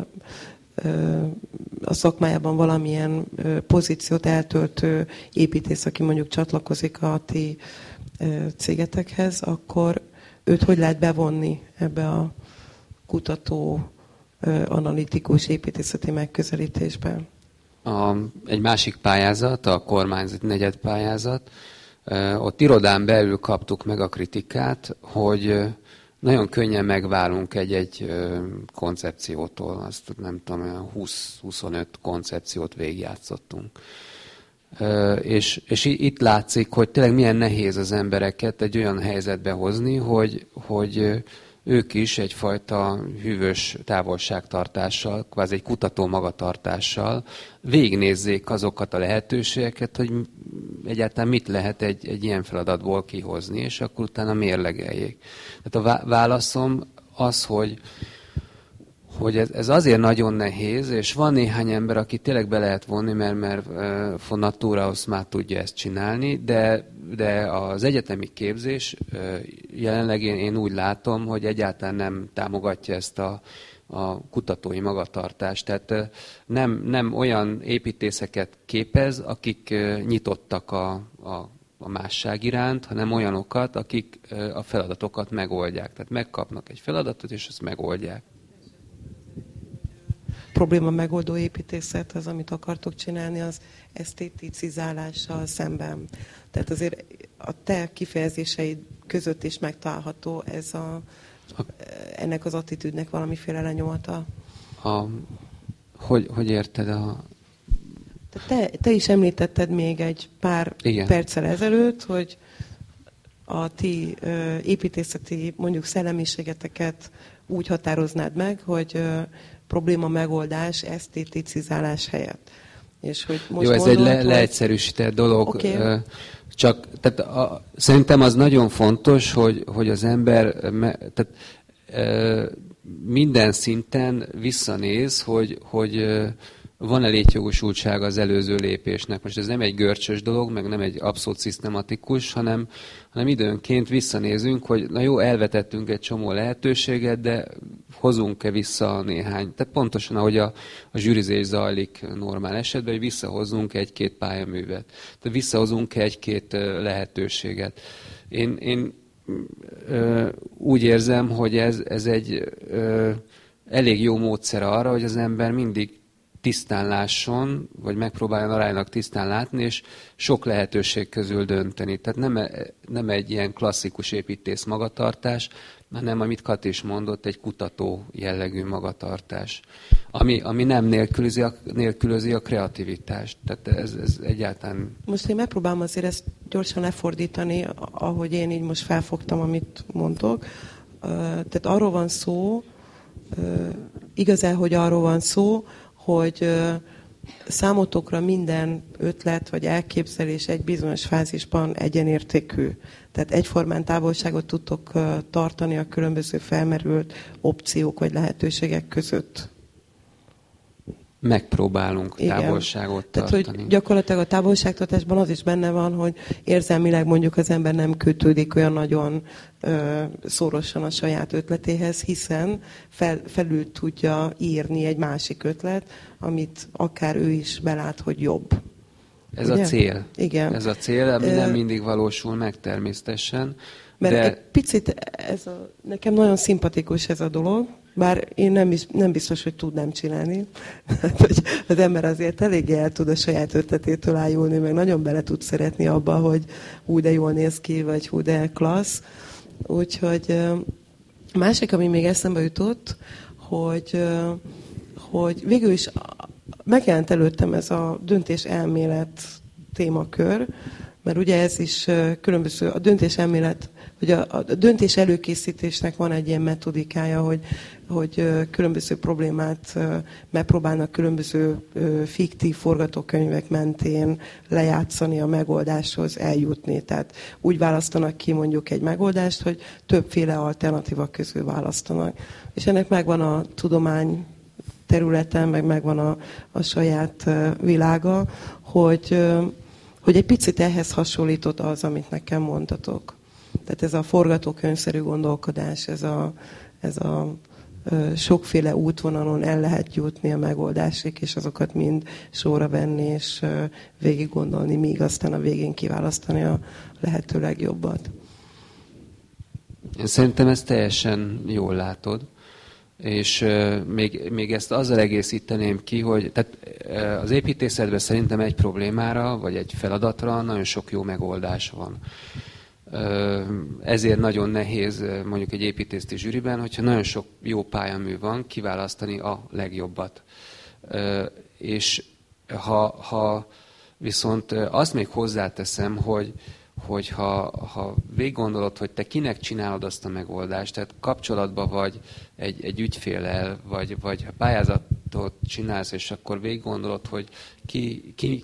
a szakmájában valamilyen pozíciót eltöltő építész, aki mondjuk csatlakozik a ti cégetekhez, akkor őt hogy lehet bevonni ebbe a kutató, analitikus építészeti megközelítésbe? A, egy másik pályázat, a kormányzati negyedpályázat, ott irodán belül kaptuk meg a kritikát, hogy nagyon könnyen megválunk egy-egy koncepciótól, azt nem tudom, húsz-huszonöt koncepciót végigjátszottunk. És, és itt látszik, hogy tényleg milyen nehéz az embereket egy olyan helyzetbe hozni, hogy, hogy ők is egyfajta hűvös távolságtartással, kvázi egy kutató magatartással végignézzék azokat a lehetőségeket, hogy egyáltalán mit lehet egy, egy ilyen feladatból kihozni, és akkor utána mérlegeljék. Tehát a válaszom az, hogy, hogy ez, ez azért nagyon nehéz, és van néhány ember, aki tényleg be lehet vonni, mert, mert von Natura aus már tudja ezt csinálni, de, de az egyetemi képzés jelenleg én, én úgy látom, hogy egyáltalán nem támogatja ezt a, a kutatói magatartást. Tehát nem, nem olyan építészeket képez, akik nyitottak a, a, a másság iránt, hanem olyanokat, akik a feladatokat megoldják. Tehát megkapnak egy feladatot, és ezt megoldják. Probléma megoldó építészet, az, amit akartok csinálni, az esztéticizálással szemben. Tehát azért a te kifejezéseid között is megtalálható ez a, ennek az attitűdnek valamiféle lenyomata. A, hogy, hogy érted a... Te, te is említetted még egy pár Igen. perccel ezelőtt, hogy a ti ö, építészeti, mondjuk szellemiségeteket úgy határoznád meg, hogy ö, probléma megoldás, esztéticizálás helyett. És hogy most Jó, ez gondolod, egy le, leegyszerűsített dolog. Okay. Csak tehát a, szerintem az nagyon fontos, hogy, hogy az ember tehát, e, minden szinten visszanéz, hogy, hogy van-e létjogosultsága az előző lépésnek. Most ez nem egy görcsös dolog, meg nem egy abszolút szisztematikus, hanem, hanem időnként visszanézünk, hogy na jó, elvetettünk egy csomó lehetőséget, de hozunk-e vissza néhány. Tehát pontosan, ahogy a, a zsűrizés zajlik normál esetben, hogy visszahozunk egy-két pályaművet. Tehát visszahozunk egy-két lehetőséget. Én, én ö, úgy érzem, hogy ez, ez egy ö, elég jó módszer arra, hogy az ember mindig tisztán lásson, vagy megpróbáljon aránylag tisztán látni, és sok lehetőség közül dönteni. Tehát nem, nem egy ilyen klasszikus építész magatartás, hanem, amit Kati is mondott, egy kutató jellegű magatartás, ami, ami nem nélkülözi a, nélkülözi a kreativitást. Tehát ez, ez egyáltalán... Most én megpróbálom azért ezt gyorsan lefordítani, ahogy én így most felfogtam, amit mondtok. Tehát arról van szó, igazán, hogy arról van szó, hogy számotokra minden ötlet vagy elképzelés egy bizonyos fázisban egyenértékű. Tehát egyformán távolságot tudtok tartani a különböző felmerült opciók vagy lehetőségek között. megpróbálunk Igen. távolságot Tehát, tartani. hogy gyakorlatilag a távolságtartásban az is benne van, hogy érzelmileg mondjuk az ember nem kötődik olyan nagyon ö, szorosan a saját ötletéhez, hiszen fel, felül tudja írni egy másik ötlet, amit akár ő is belát, hogy jobb. Ez Ugye? a cél. Igen. Ez a cél, ami nem mindig valósul meg természetesen. Mert de... egy picit ez a, nekem nagyon szimpatikus ez a dolog, bár én nem, is, nem biztos, hogy tudnám csinálni. Hogy az ember azért eléggé el tud a saját ötletétől ájulni, meg nagyon bele tud szeretni abba, hogy hú, de jól néz ki, vagy hú, de klassz. Úgyhogy másik, ami még eszembe jutott, hogy, hogy végül is megjelent előttem ez a döntés elmélet témakör, mert ugye ez is különböző, a döntés elmélet, vagy a, a döntés előkészítésnek van egy ilyen metodikája, hogy, hogy különböző problémát megpróbálnak különböző fiktív forgatókönyvek mentén lejátszani a megoldáshoz, eljutni. Tehát úgy választanak ki mondjuk egy megoldást, hogy többféle alternatíva közül választanak. És ennek megvan a tudomány területen, meg megvan a, a saját világa, hogy, hogy egy picit ehhez hasonlított az, amit nekem mondtatok. Tehát ez a forgatókönyvszerű gondolkodás, ez a, ez a sokféle útvonalon el lehet jutni a megoldásig, és azokat mind sorra venni, és végig gondolni, míg aztán a végén kiválasztani a lehető legjobbat. Én szerintem ezt teljesen jól látod. És uh, még, még ezt azzal egészíteném ki, hogy tehát, uh, az építészetben szerintem egy problémára, vagy egy feladatra nagyon sok jó megoldás van. Uh, ezért nagyon nehéz uh, mondjuk egy építészeti zsűriben, hogyha nagyon sok jó pályamű van, kiválasztani a legjobbat. Uh, és ha, ha viszont uh, azt még hozzáteszem, hogy hogy ha, ha végiggondolod, hogy te kinek csinálod azt a megoldást, tehát kapcsolatban vagy egy, egy ügyféllel, vagy, vagy ha pályázatot csinálsz, és akkor végiggondolod, hogy ki, ki,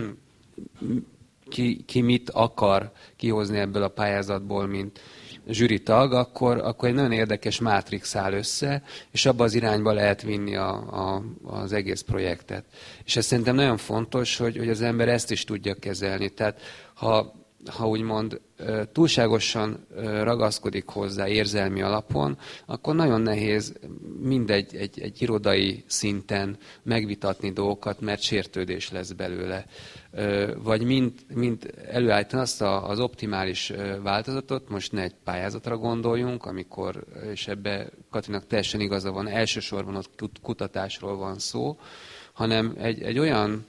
ki, ki mit akar kihozni ebből a pályázatból, mint zsűri tag, akkor, akkor egy nagyon érdekes mátrix áll össze, és abba az irányba lehet vinni a, a, az egész projektet. És ez szerintem nagyon fontos, hogy, hogy az ember ezt is tudja kezelni. Tehát ha ha úgymond túlságosan ragaszkodik hozzá érzelmi alapon, akkor nagyon nehéz mindegy egy, egy irodai szinten megvitatni dolgokat, mert sértődés lesz belőle. Vagy mind, mind előállítani azt az optimális változatot, most ne egy pályázatra gondoljunk, amikor, és ebbe Katinak teljesen igaza van, elsősorban ott kutatásról van szó, hanem egy, egy olyan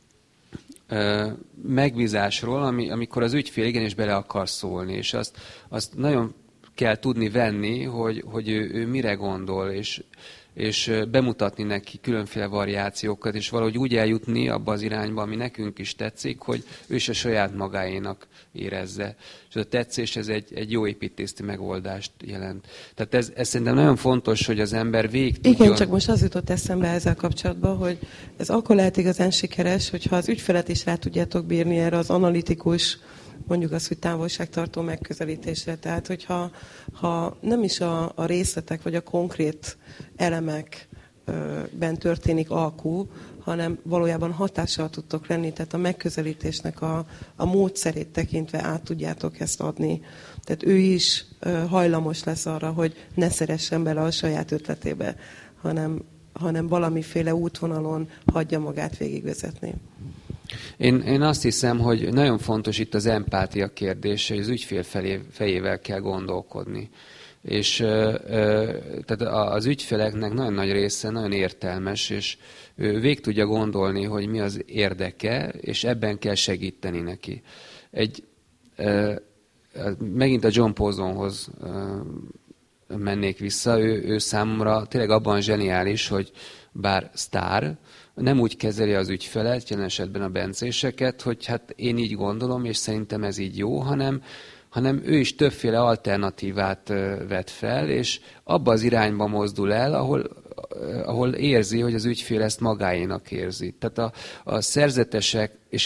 megbízásról, ami, amikor az ügyfél igenis bele akar szólni, és azt, azt nagyon kell tudni venni, hogy, hogy ő, ő mire gondol, és, és bemutatni neki különféle variációkat, és valahogy úgy eljutni abba az irányba, ami nekünk is tetszik, hogy ő is a saját magáénak érezze. És a tetszés ez egy, egy jó építészeti megoldást jelent. Tehát ez, ez szerintem nagyon fontos, hogy az ember végig tudjon... Igen, csak most az jutott eszembe ezzel kapcsolatban, hogy ez akkor lehet igazán sikeres, hogyha az ügyfelet is rá tudjátok bírni erre az analitikus, mondjuk azt, hogy távolságtartó megközelítésre. Tehát, hogyha ha nem is a, a részletek vagy a konkrét elemekben történik alkú, hanem valójában hatással tudtok lenni, tehát a megközelítésnek a, a módszerét tekintve át tudjátok ezt adni. Tehát ő is hajlamos lesz arra, hogy ne szeressen bele a saját ötletébe, hanem, hanem valamiféle útvonalon hagyja magát végigvezetni. Én, én azt hiszem, hogy nagyon fontos itt az empátia kérdése, hogy az ügyfél felé, fejével kell gondolkodni. És ö, ö, tehát az ügyfeleknek nagyon nagy része nagyon értelmes, és ő végig tudja gondolni, hogy mi az érdeke, és ebben kell segíteni neki. Egy, ö, megint a John Pozonhoz mennék vissza, ő, ő számomra tényleg abban zseniális, hogy bár sztár, nem úgy kezeli az ügyfelet, jelen esetben a bencéseket, hogy hát én így gondolom, és szerintem ez így jó, hanem, hanem ő is többféle alternatívát vet fel, és abba az irányba mozdul el, ahol, ahol érzi, hogy az ügyfél ezt magáénak érzi. Tehát a, a szerzetesek, és ez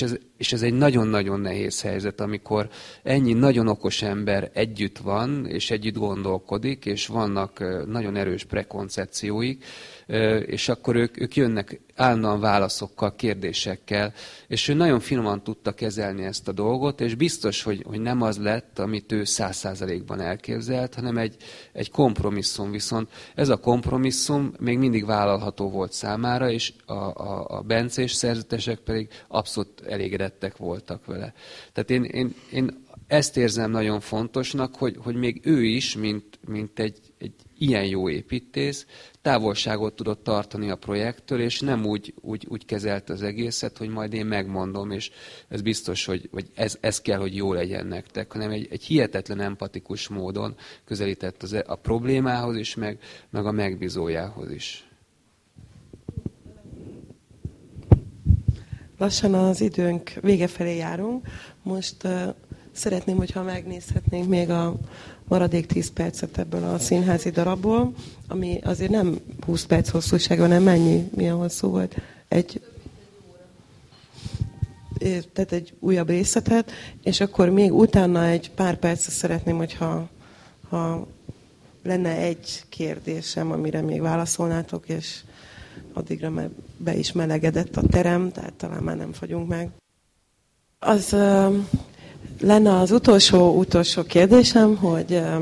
és ez egy nagyon-nagyon nehéz helyzet, amikor ennyi nagyon okos ember együtt van, és együtt gondolkodik, és vannak nagyon erős prekoncepcióik, és akkor ők, ők jönnek állandóan válaszokkal, kérdésekkel, és ő nagyon finoman tudta kezelni ezt a dolgot, és biztos, hogy, hogy nem az lett, amit ő száz százalékban elképzelt, hanem egy, egy kompromisszum. Viszont ez a kompromisszum még mindig vállalható volt számára, és a, a, a bencés szerzetesek pedig abszolút elégedettek voltak vele. Tehát én, én, én ezt érzem nagyon fontosnak, hogy, hogy még ő is, mint, mint egy, egy ilyen jó építész, távolságot tudott tartani a projektől, és nem úgy, úgy, úgy kezelte az egészet, hogy majd én megmondom, és ez biztos, hogy, hogy ez, ez kell, hogy jó legyen nektek, hanem egy, egy hihetetlen empatikus módon közelített az, a problémához is, meg, meg a megbízójához is. Lassan az időnk vége felé járunk. Most uh, szeretném, hogyha megnézhetnénk még a maradék tíz percet ebből a színházi darabból, ami azért nem húsz perc hosszúsága, hanem mennyi, milyen hosszú volt? Egy, tehát egy újabb részletet, és akkor még utána egy pár percet szeretném, hogyha ha lenne egy kérdésem, amire még válaszolnátok, és addigra már be is melegedett a terem, tehát talán már nem fagyunk meg. Az uh, lenne az utolsó, utolsó kérdésem, hogy uh,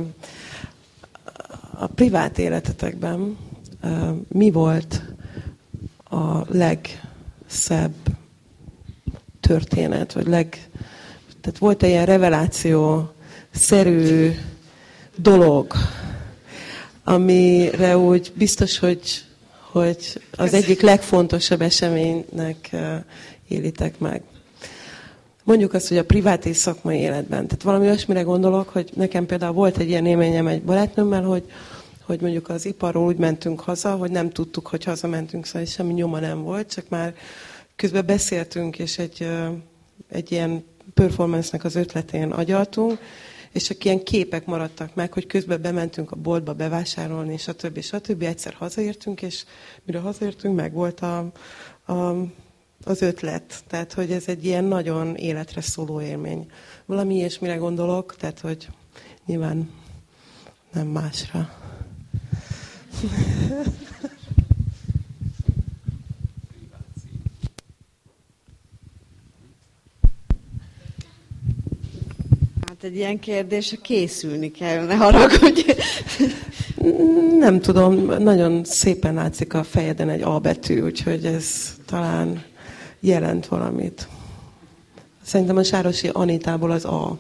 a privát életetekben uh, mi volt a legszebb történet, vagy leg... Tehát volt-e ilyen reveláció-szerű dolog, amire úgy biztos, hogy hogy az egyik legfontosabb eseménynek uh, élitek meg. Mondjuk azt, hogy a privát és szakmai életben. Tehát valami olyasmire gondolok, hogy nekem például volt egy ilyen élményem egy barátnőmmel, hogy, hogy mondjuk az iparról úgy mentünk haza, hogy nem tudtuk, hogy hazamentünk, szóval semmi nyoma nem volt, csak már közben beszéltünk, és egy, uh, egy ilyen performance-nek az ötletén agyaltunk, és csak ilyen képek maradtak meg, hogy közben bementünk a boltba bevásárolni, és a többi, és a többi. Egyszer hazaértünk, és mire hazaértünk, meg volt a, a, az ötlet. Tehát, hogy ez egy ilyen nagyon életre szóló élmény. Valami ilyesmire gondolok, tehát, hogy nyilván nem másra. Egy ilyen kérdésre készülni kell, ne haragudj. Nem tudom, nagyon szépen látszik a fejeden egy A betű, úgyhogy ez talán jelent valamit. Szerintem a Sárosi Anitából az A.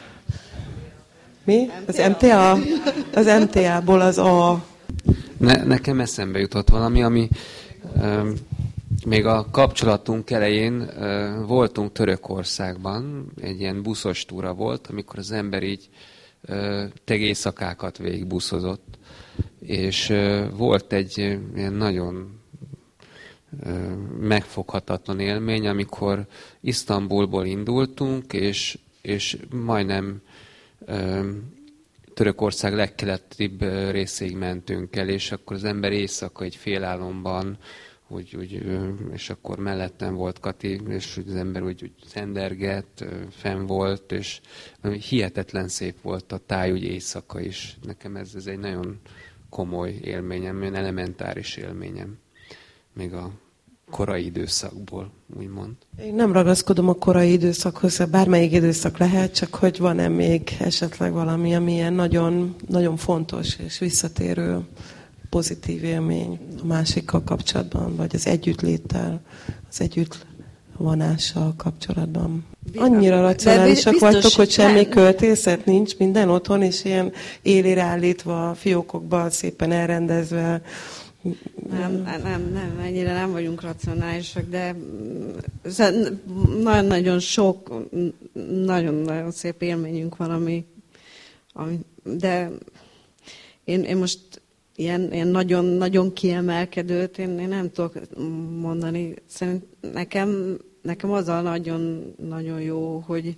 Mi? Az em té á? Az em té á-ból az A. Ne, nekem eszembe jutott valami, ami... Um, Még a kapcsolatunk elején uh, voltunk Törökországban, egy ilyen buszos túra volt, amikor az ember így uh, teg éjszakákat végig buszozott, és uh, volt egy uh, ilyen nagyon uh, megfoghatatlan élmény, amikor Isztambulból indultunk, és, és majdnem uh, Törökország legkeletibb uh, részéig mentünk el, és akkor az ember éjszaka egy félálomban, Úgy, úgy, és akkor mellettem volt Kati, és az ember úgy, úgy szendergett, fenn volt, és hihetetlen szép volt a táj úgy éjszaka is. Nekem ez, ez egy nagyon komoly élményem, olyan elementáris élményem, még a korai időszakból, úgymond. Én nem ragaszkodom a korai időszakhoz, bármelyik időszak lehet, csak hogy van-e még esetleg valami, ami ilyen nagyon, nagyon fontos és visszatérő pozitív élmény a másikkal kapcsolatban, vagy az együttléttel, az együttvonással kapcsolatban. Annyira racionálisak vagytok, hogy semmi költészet nincs, minden otthon, és ilyen élére állítva, fiókokban szépen elrendezve. Nem, nem, nem, ennyire nem vagyunk racionálisak, de nagyon-nagyon sok, nagyon-nagyon szép élményünk van, ami, ami de én, én most Ilyen, ilyen nagyon, nagyon kiemelkedőt én, én nem tudok mondani. Szerint nekem, nekem az a nagyon, nagyon jó, hogy,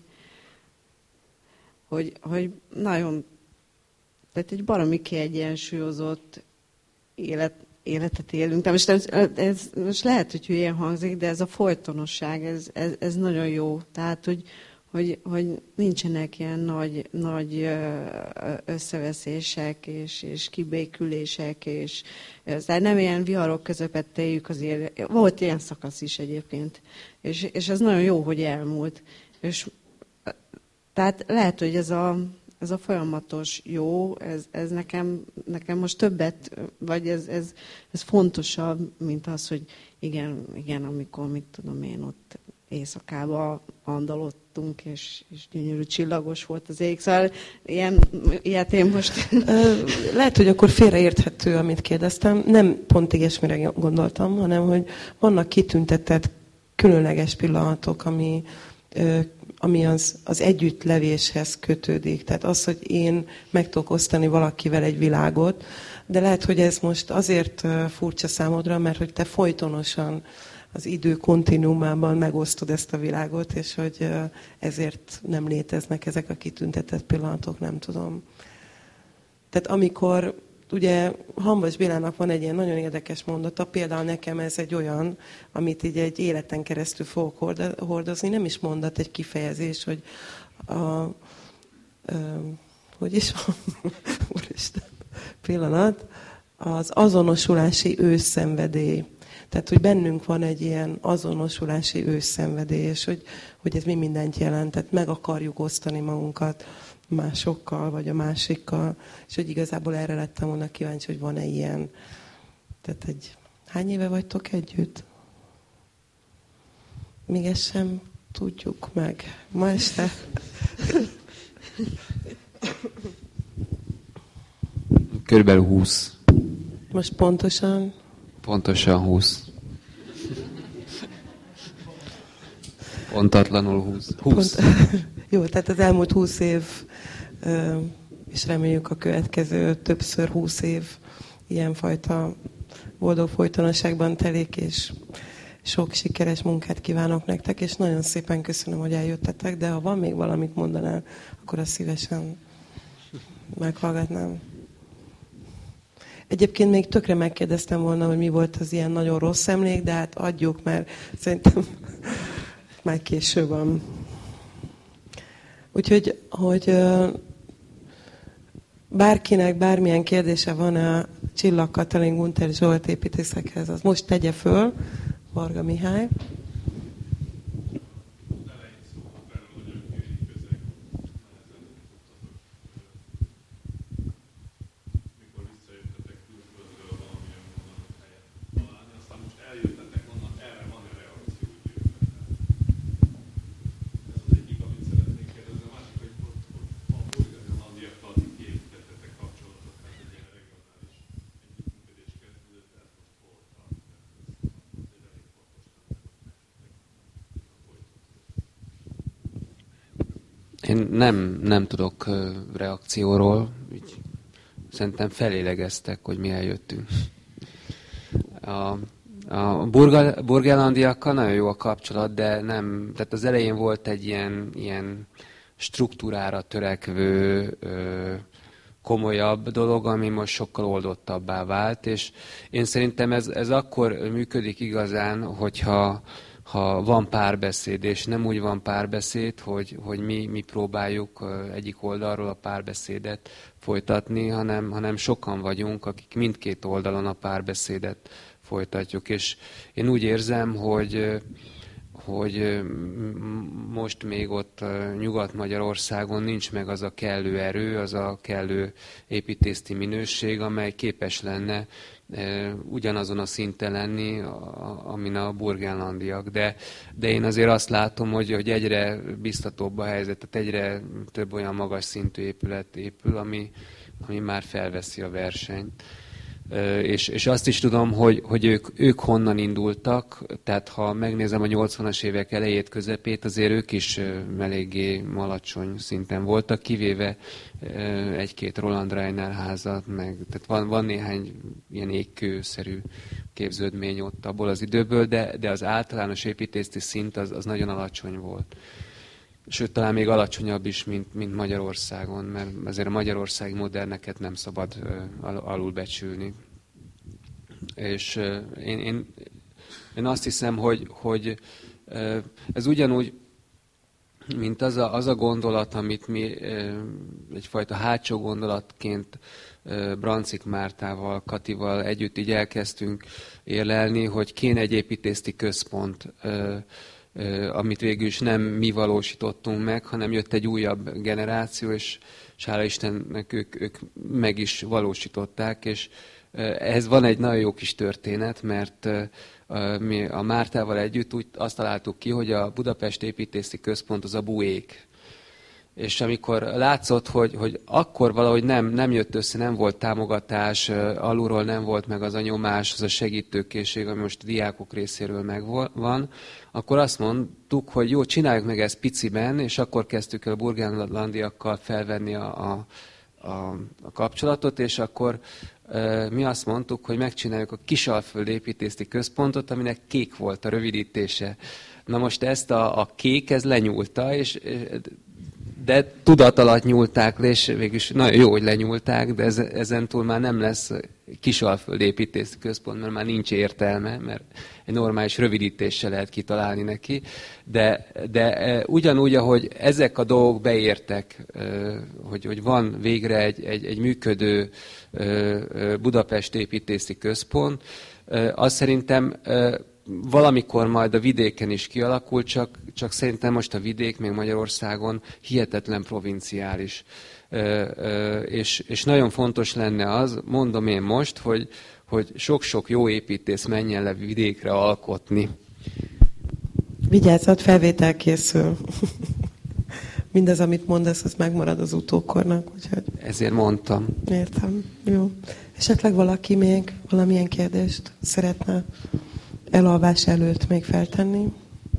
hogy, hogy nagyon, tehát egy baromi kiegyensúlyozott élet, életet élünk. De most, ez, ez, most lehet, hogy hülyén hangzik, de ez a folytonosság, ez, ez, ez nagyon jó. Tehát, hogy, hogy, hogy nincsenek ilyen nagy, nagy összeveszések és, és kibékülések, és tehát nem ilyen viharok közepette éljük az élet. Volt ilyen szakasz is egyébként, és, és ez nagyon jó, hogy elmúlt. És, tehát lehet, hogy ez a, ez a folyamatos jó, ez, ez nekem, nekem most többet, vagy ez, ez, ez fontosabb, mint az, hogy igen, igen, amikor, mit tudom én, ott éjszakába andalottunk, és, és gyönyörű csillagos volt az ég. Szóval ilyen, ilyet én most... Lehet, hogy akkor félreérthető, amit kérdeztem. Nem pont ilyesmire gondoltam, hanem, hogy vannak kitüntetett különleges pillanatok, ami, ami az, az együttlevéshez kötődik. Tehát az, hogy én meg tudok osztani valakivel egy világot, de lehet, hogy ez most azért furcsa számodra, mert hogy te folytonosan az idő kontinuumában megosztod ezt a világot, és hogy ezért nem léteznek ezek a kitüntetett pillanatok, nem tudom. Tehát amikor, ugye Hamvas Bélának van egy ilyen nagyon érdekes mondata, például nekem ez egy olyan, amit így egy életen keresztül fogok hordozni, nem is mondat, egy kifejezés, hogy a, a, hogy is van, úristen, pillanat, az azonosulási ősszenvedély. Tehát, hogy bennünk van egy ilyen azonosulási ősszenvedély, és hogy, hogy ez mi mindent jelent. Tehát meg akarjuk osztani magunkat másokkal, vagy a másikkal. És hogy igazából erre lettem volna kíváncsi, hogy van-e ilyen. Tehát egy... Hány éve vagytok együtt? Még ezt sem tudjuk meg. Ma este... Körülbelül húsz. Most pontosan... Pontosan húsz. Pontatlanul húsz. húsz. Pont, jó, tehát az elmúlt húsz év, és reméljük a következő többször húsz év ilyenfajta boldog folytonosságban telik, és sok sikeres munkát kívánok nektek, és nagyon szépen köszönöm, hogy eljöttetek, de ha van még valamit mondanál, akkor azt szívesen meghallgatnám. Egyébként még tökre megkérdeztem volna, hogy mi volt az ilyen nagyon rossz emlék, de hát adjuk, mert szerintem már késő van. Úgyhogy, hogy bárkinek bármilyen kérdése van a Csillag Katalin Gunter Zsolt építészekhez, az most tegye föl, Varga Mihály. Én nem, nem tudok reakcióról, úgy szerintem felélegeztek, hogy mi eljöttünk. A, a burgal, burgenlandiakkal nagyon jó a kapcsolat, de nem, tehát az elején volt egy ilyen, ilyen struktúrára törekvő, ö, komolyabb dolog, ami most sokkal oldottabbá vált, és én szerintem ez, ez akkor működik igazán, hogyha ha van párbeszéd, és nem úgy van párbeszéd, hogy, hogy mi, mi próbáljuk egyik oldalról a párbeszédet folytatni, hanem, hanem sokan vagyunk, akik mindkét oldalon a párbeszédet folytatjuk. És én úgy érzem, hogy, hogy most még ott Nyugat-Magyarországon nincs meg az a kellő erő, az a kellő építészeti minőség, amely képes lenne ugyanazon a szinten lenni, amin a burgenlandiak. De, de én azért azt látom, hogy, hogy egyre biztatóbb a helyzet, tehát egyre több olyan magas szintű épület épül, ami, ami már felveszi a versenyt. És, és azt is tudom, hogy, hogy ők, ők honnan indultak, tehát ha megnézem a nyolcvanas évek elejét, közepét, azért ők is eléggé alacsony szinten voltak, kivéve egy-két Roland Reiner házat, meg, tehát van, van néhány ilyen égkőszerű képződmény ott abból az időből, de, de az általános építészeti szint az, az nagyon alacsony volt. Sőt, talán még alacsonyabb is, mint, mint Magyarországon, mert azért a magyarországi moderneket nem szabad uh, alulbecsülni. És én, én, én azt hiszem, hogy, hogy ez ugyanúgy, mint az a, az a gondolat, amit mi egyfajta hátsó gondolatként Brancik Mártával, Katival együtt így elkezdtünk érlelni, hogy kéne egy építészeti központ, amit végül is nem mi valósítottunk meg, hanem jött egy újabb generáció, és, és hála Istennek ők, ők meg is valósították, és ehhez van egy nagyon jó kis történet, mert mi a Mártával együtt úgy azt találtuk ki, hogy a Budapest Építészeti Központ az a buék. És amikor látszott, hogy, hogy akkor valahogy nem, nem jött össze, nem volt támogatás, alulról nem volt meg az a nyomás, az a segítőkészség, ami most a diákok részéről megvan, akkor azt mondtuk, hogy jó, csináljuk meg ezt piciben, és akkor kezdtük el a burgenlandiakkal felvenni a, a, a, a kapcsolatot, és akkor e, mi azt mondtuk, hogy megcsináljuk a Kisalföld Építészeti Központot, aminek Kék volt a rövidítése. Na most ezt a, a Kék, ez lenyúlta, és de tudat alatt nyúlták le, és végülis nagyon jó, hogy lenyúlták, de ez, ezentúl már nem lesz Kisalföld Építészeti Központ, mert már nincs értelme, mert egy normális rövidítéssel lehet kitalálni neki. De, de ugyanúgy, ahogy ezek a dolgok beértek, hogy, hogy van végre egy, egy, egy működő Budapest Építészeti Központ, azt szerintem valamikor majd a vidéken is kialakul, csak, csak szerintem most a vidék, még Magyarországon hihetetlen provinciális. És, és nagyon fontos lenne az, mondom én most, hogy, hogy sok-sok jó építész menjen le vidékre alkotni. Vigyázzat, felvétel készül. Mindez, amit mondasz, az megmarad az utókornak. Úgyhogy... Ezért mondtam. Értem. Jó. Esetleg valaki még valamilyen kérdést szeretne elalvás előtt még feltenni?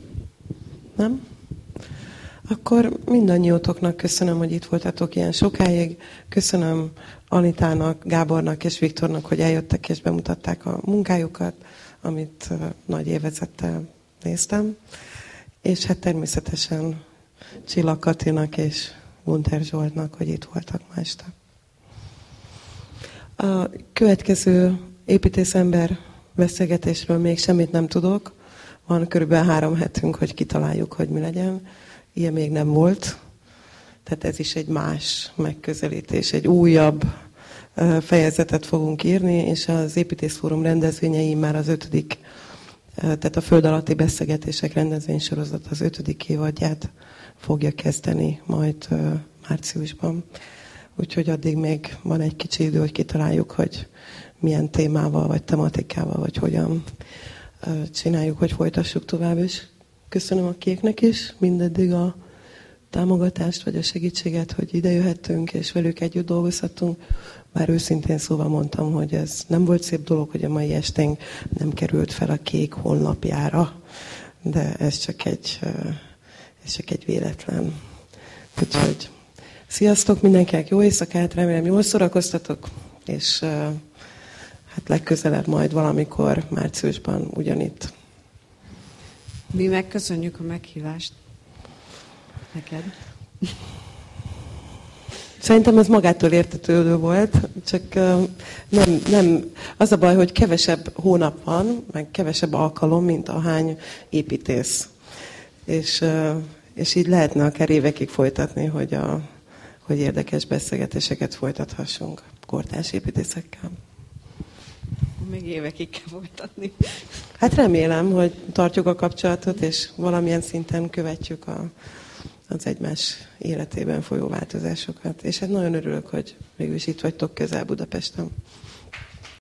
Nem? Akkor mindannyiótoknak köszönöm, hogy itt voltatok ilyen sokáig. Köszönöm Anitának, Gábornak és Viktornak, hogy eljöttek és bemutatták a munkájukat, amit uh, nagy élvezettel néztem. És hát természetesen Csillag Katinak és Gunter Zsoltnak, hogy itt voltak ma este. A következő építészember beszélgetésről még semmit nem tudok. Van körülbelül három hetünk, hogy kitaláljuk, hogy mi legyen. Ilyen még nem volt. Tehát ez is egy más megközelítés, egy újabb fejezetet fogunk írni, és az Építészfórum rendezvényei már az ötödik, tehát a föld alatti beszélgetések rendezvénysorozat az ötödik évadját fogja kezdeni majd márciusban. Úgyhogy addig még van egy kicsi idő, hogy kitaláljuk, hogy milyen témával, vagy tematikával, vagy hogyan csináljuk, hogy folytassuk tovább is. Köszönöm a Kéknek is mindeddig a támogatást, vagy a segítséget, hogy ide jöhettünk, és velük együtt dolgozhatunk. Bár őszintén szóval mondtam, hogy ez nem volt szép dolog, hogy a mai esténk nem került fel a Kék honlapjára, de ez csak egy, ez csak egy véletlen. Úgyhogy sziasztok, mindenkinek jó éjszakát, remélem jól szórakoztatok, és hát legközelebb majd valamikor márciusban ugyanitt. Mi megköszönjük a meghívást neked. Szerintem ez magától értetődő volt, csak nem, nem, az a baj, hogy kevesebb hónap van, meg kevesebb alkalom, mint ahány építész. És, és így lehetne akár évekig folytatni, hogy, a, hogy érdekes beszélgetéseket folytathassunk kortárs építészekkel. Még évekig kell folytatni. Hát remélem, hogy tartjuk a kapcsolatot, és valamilyen szinten követjük a, az egymás életében folyó változásokat. És hát nagyon örülök, hogy mégis itt vagytok közel Budapesten.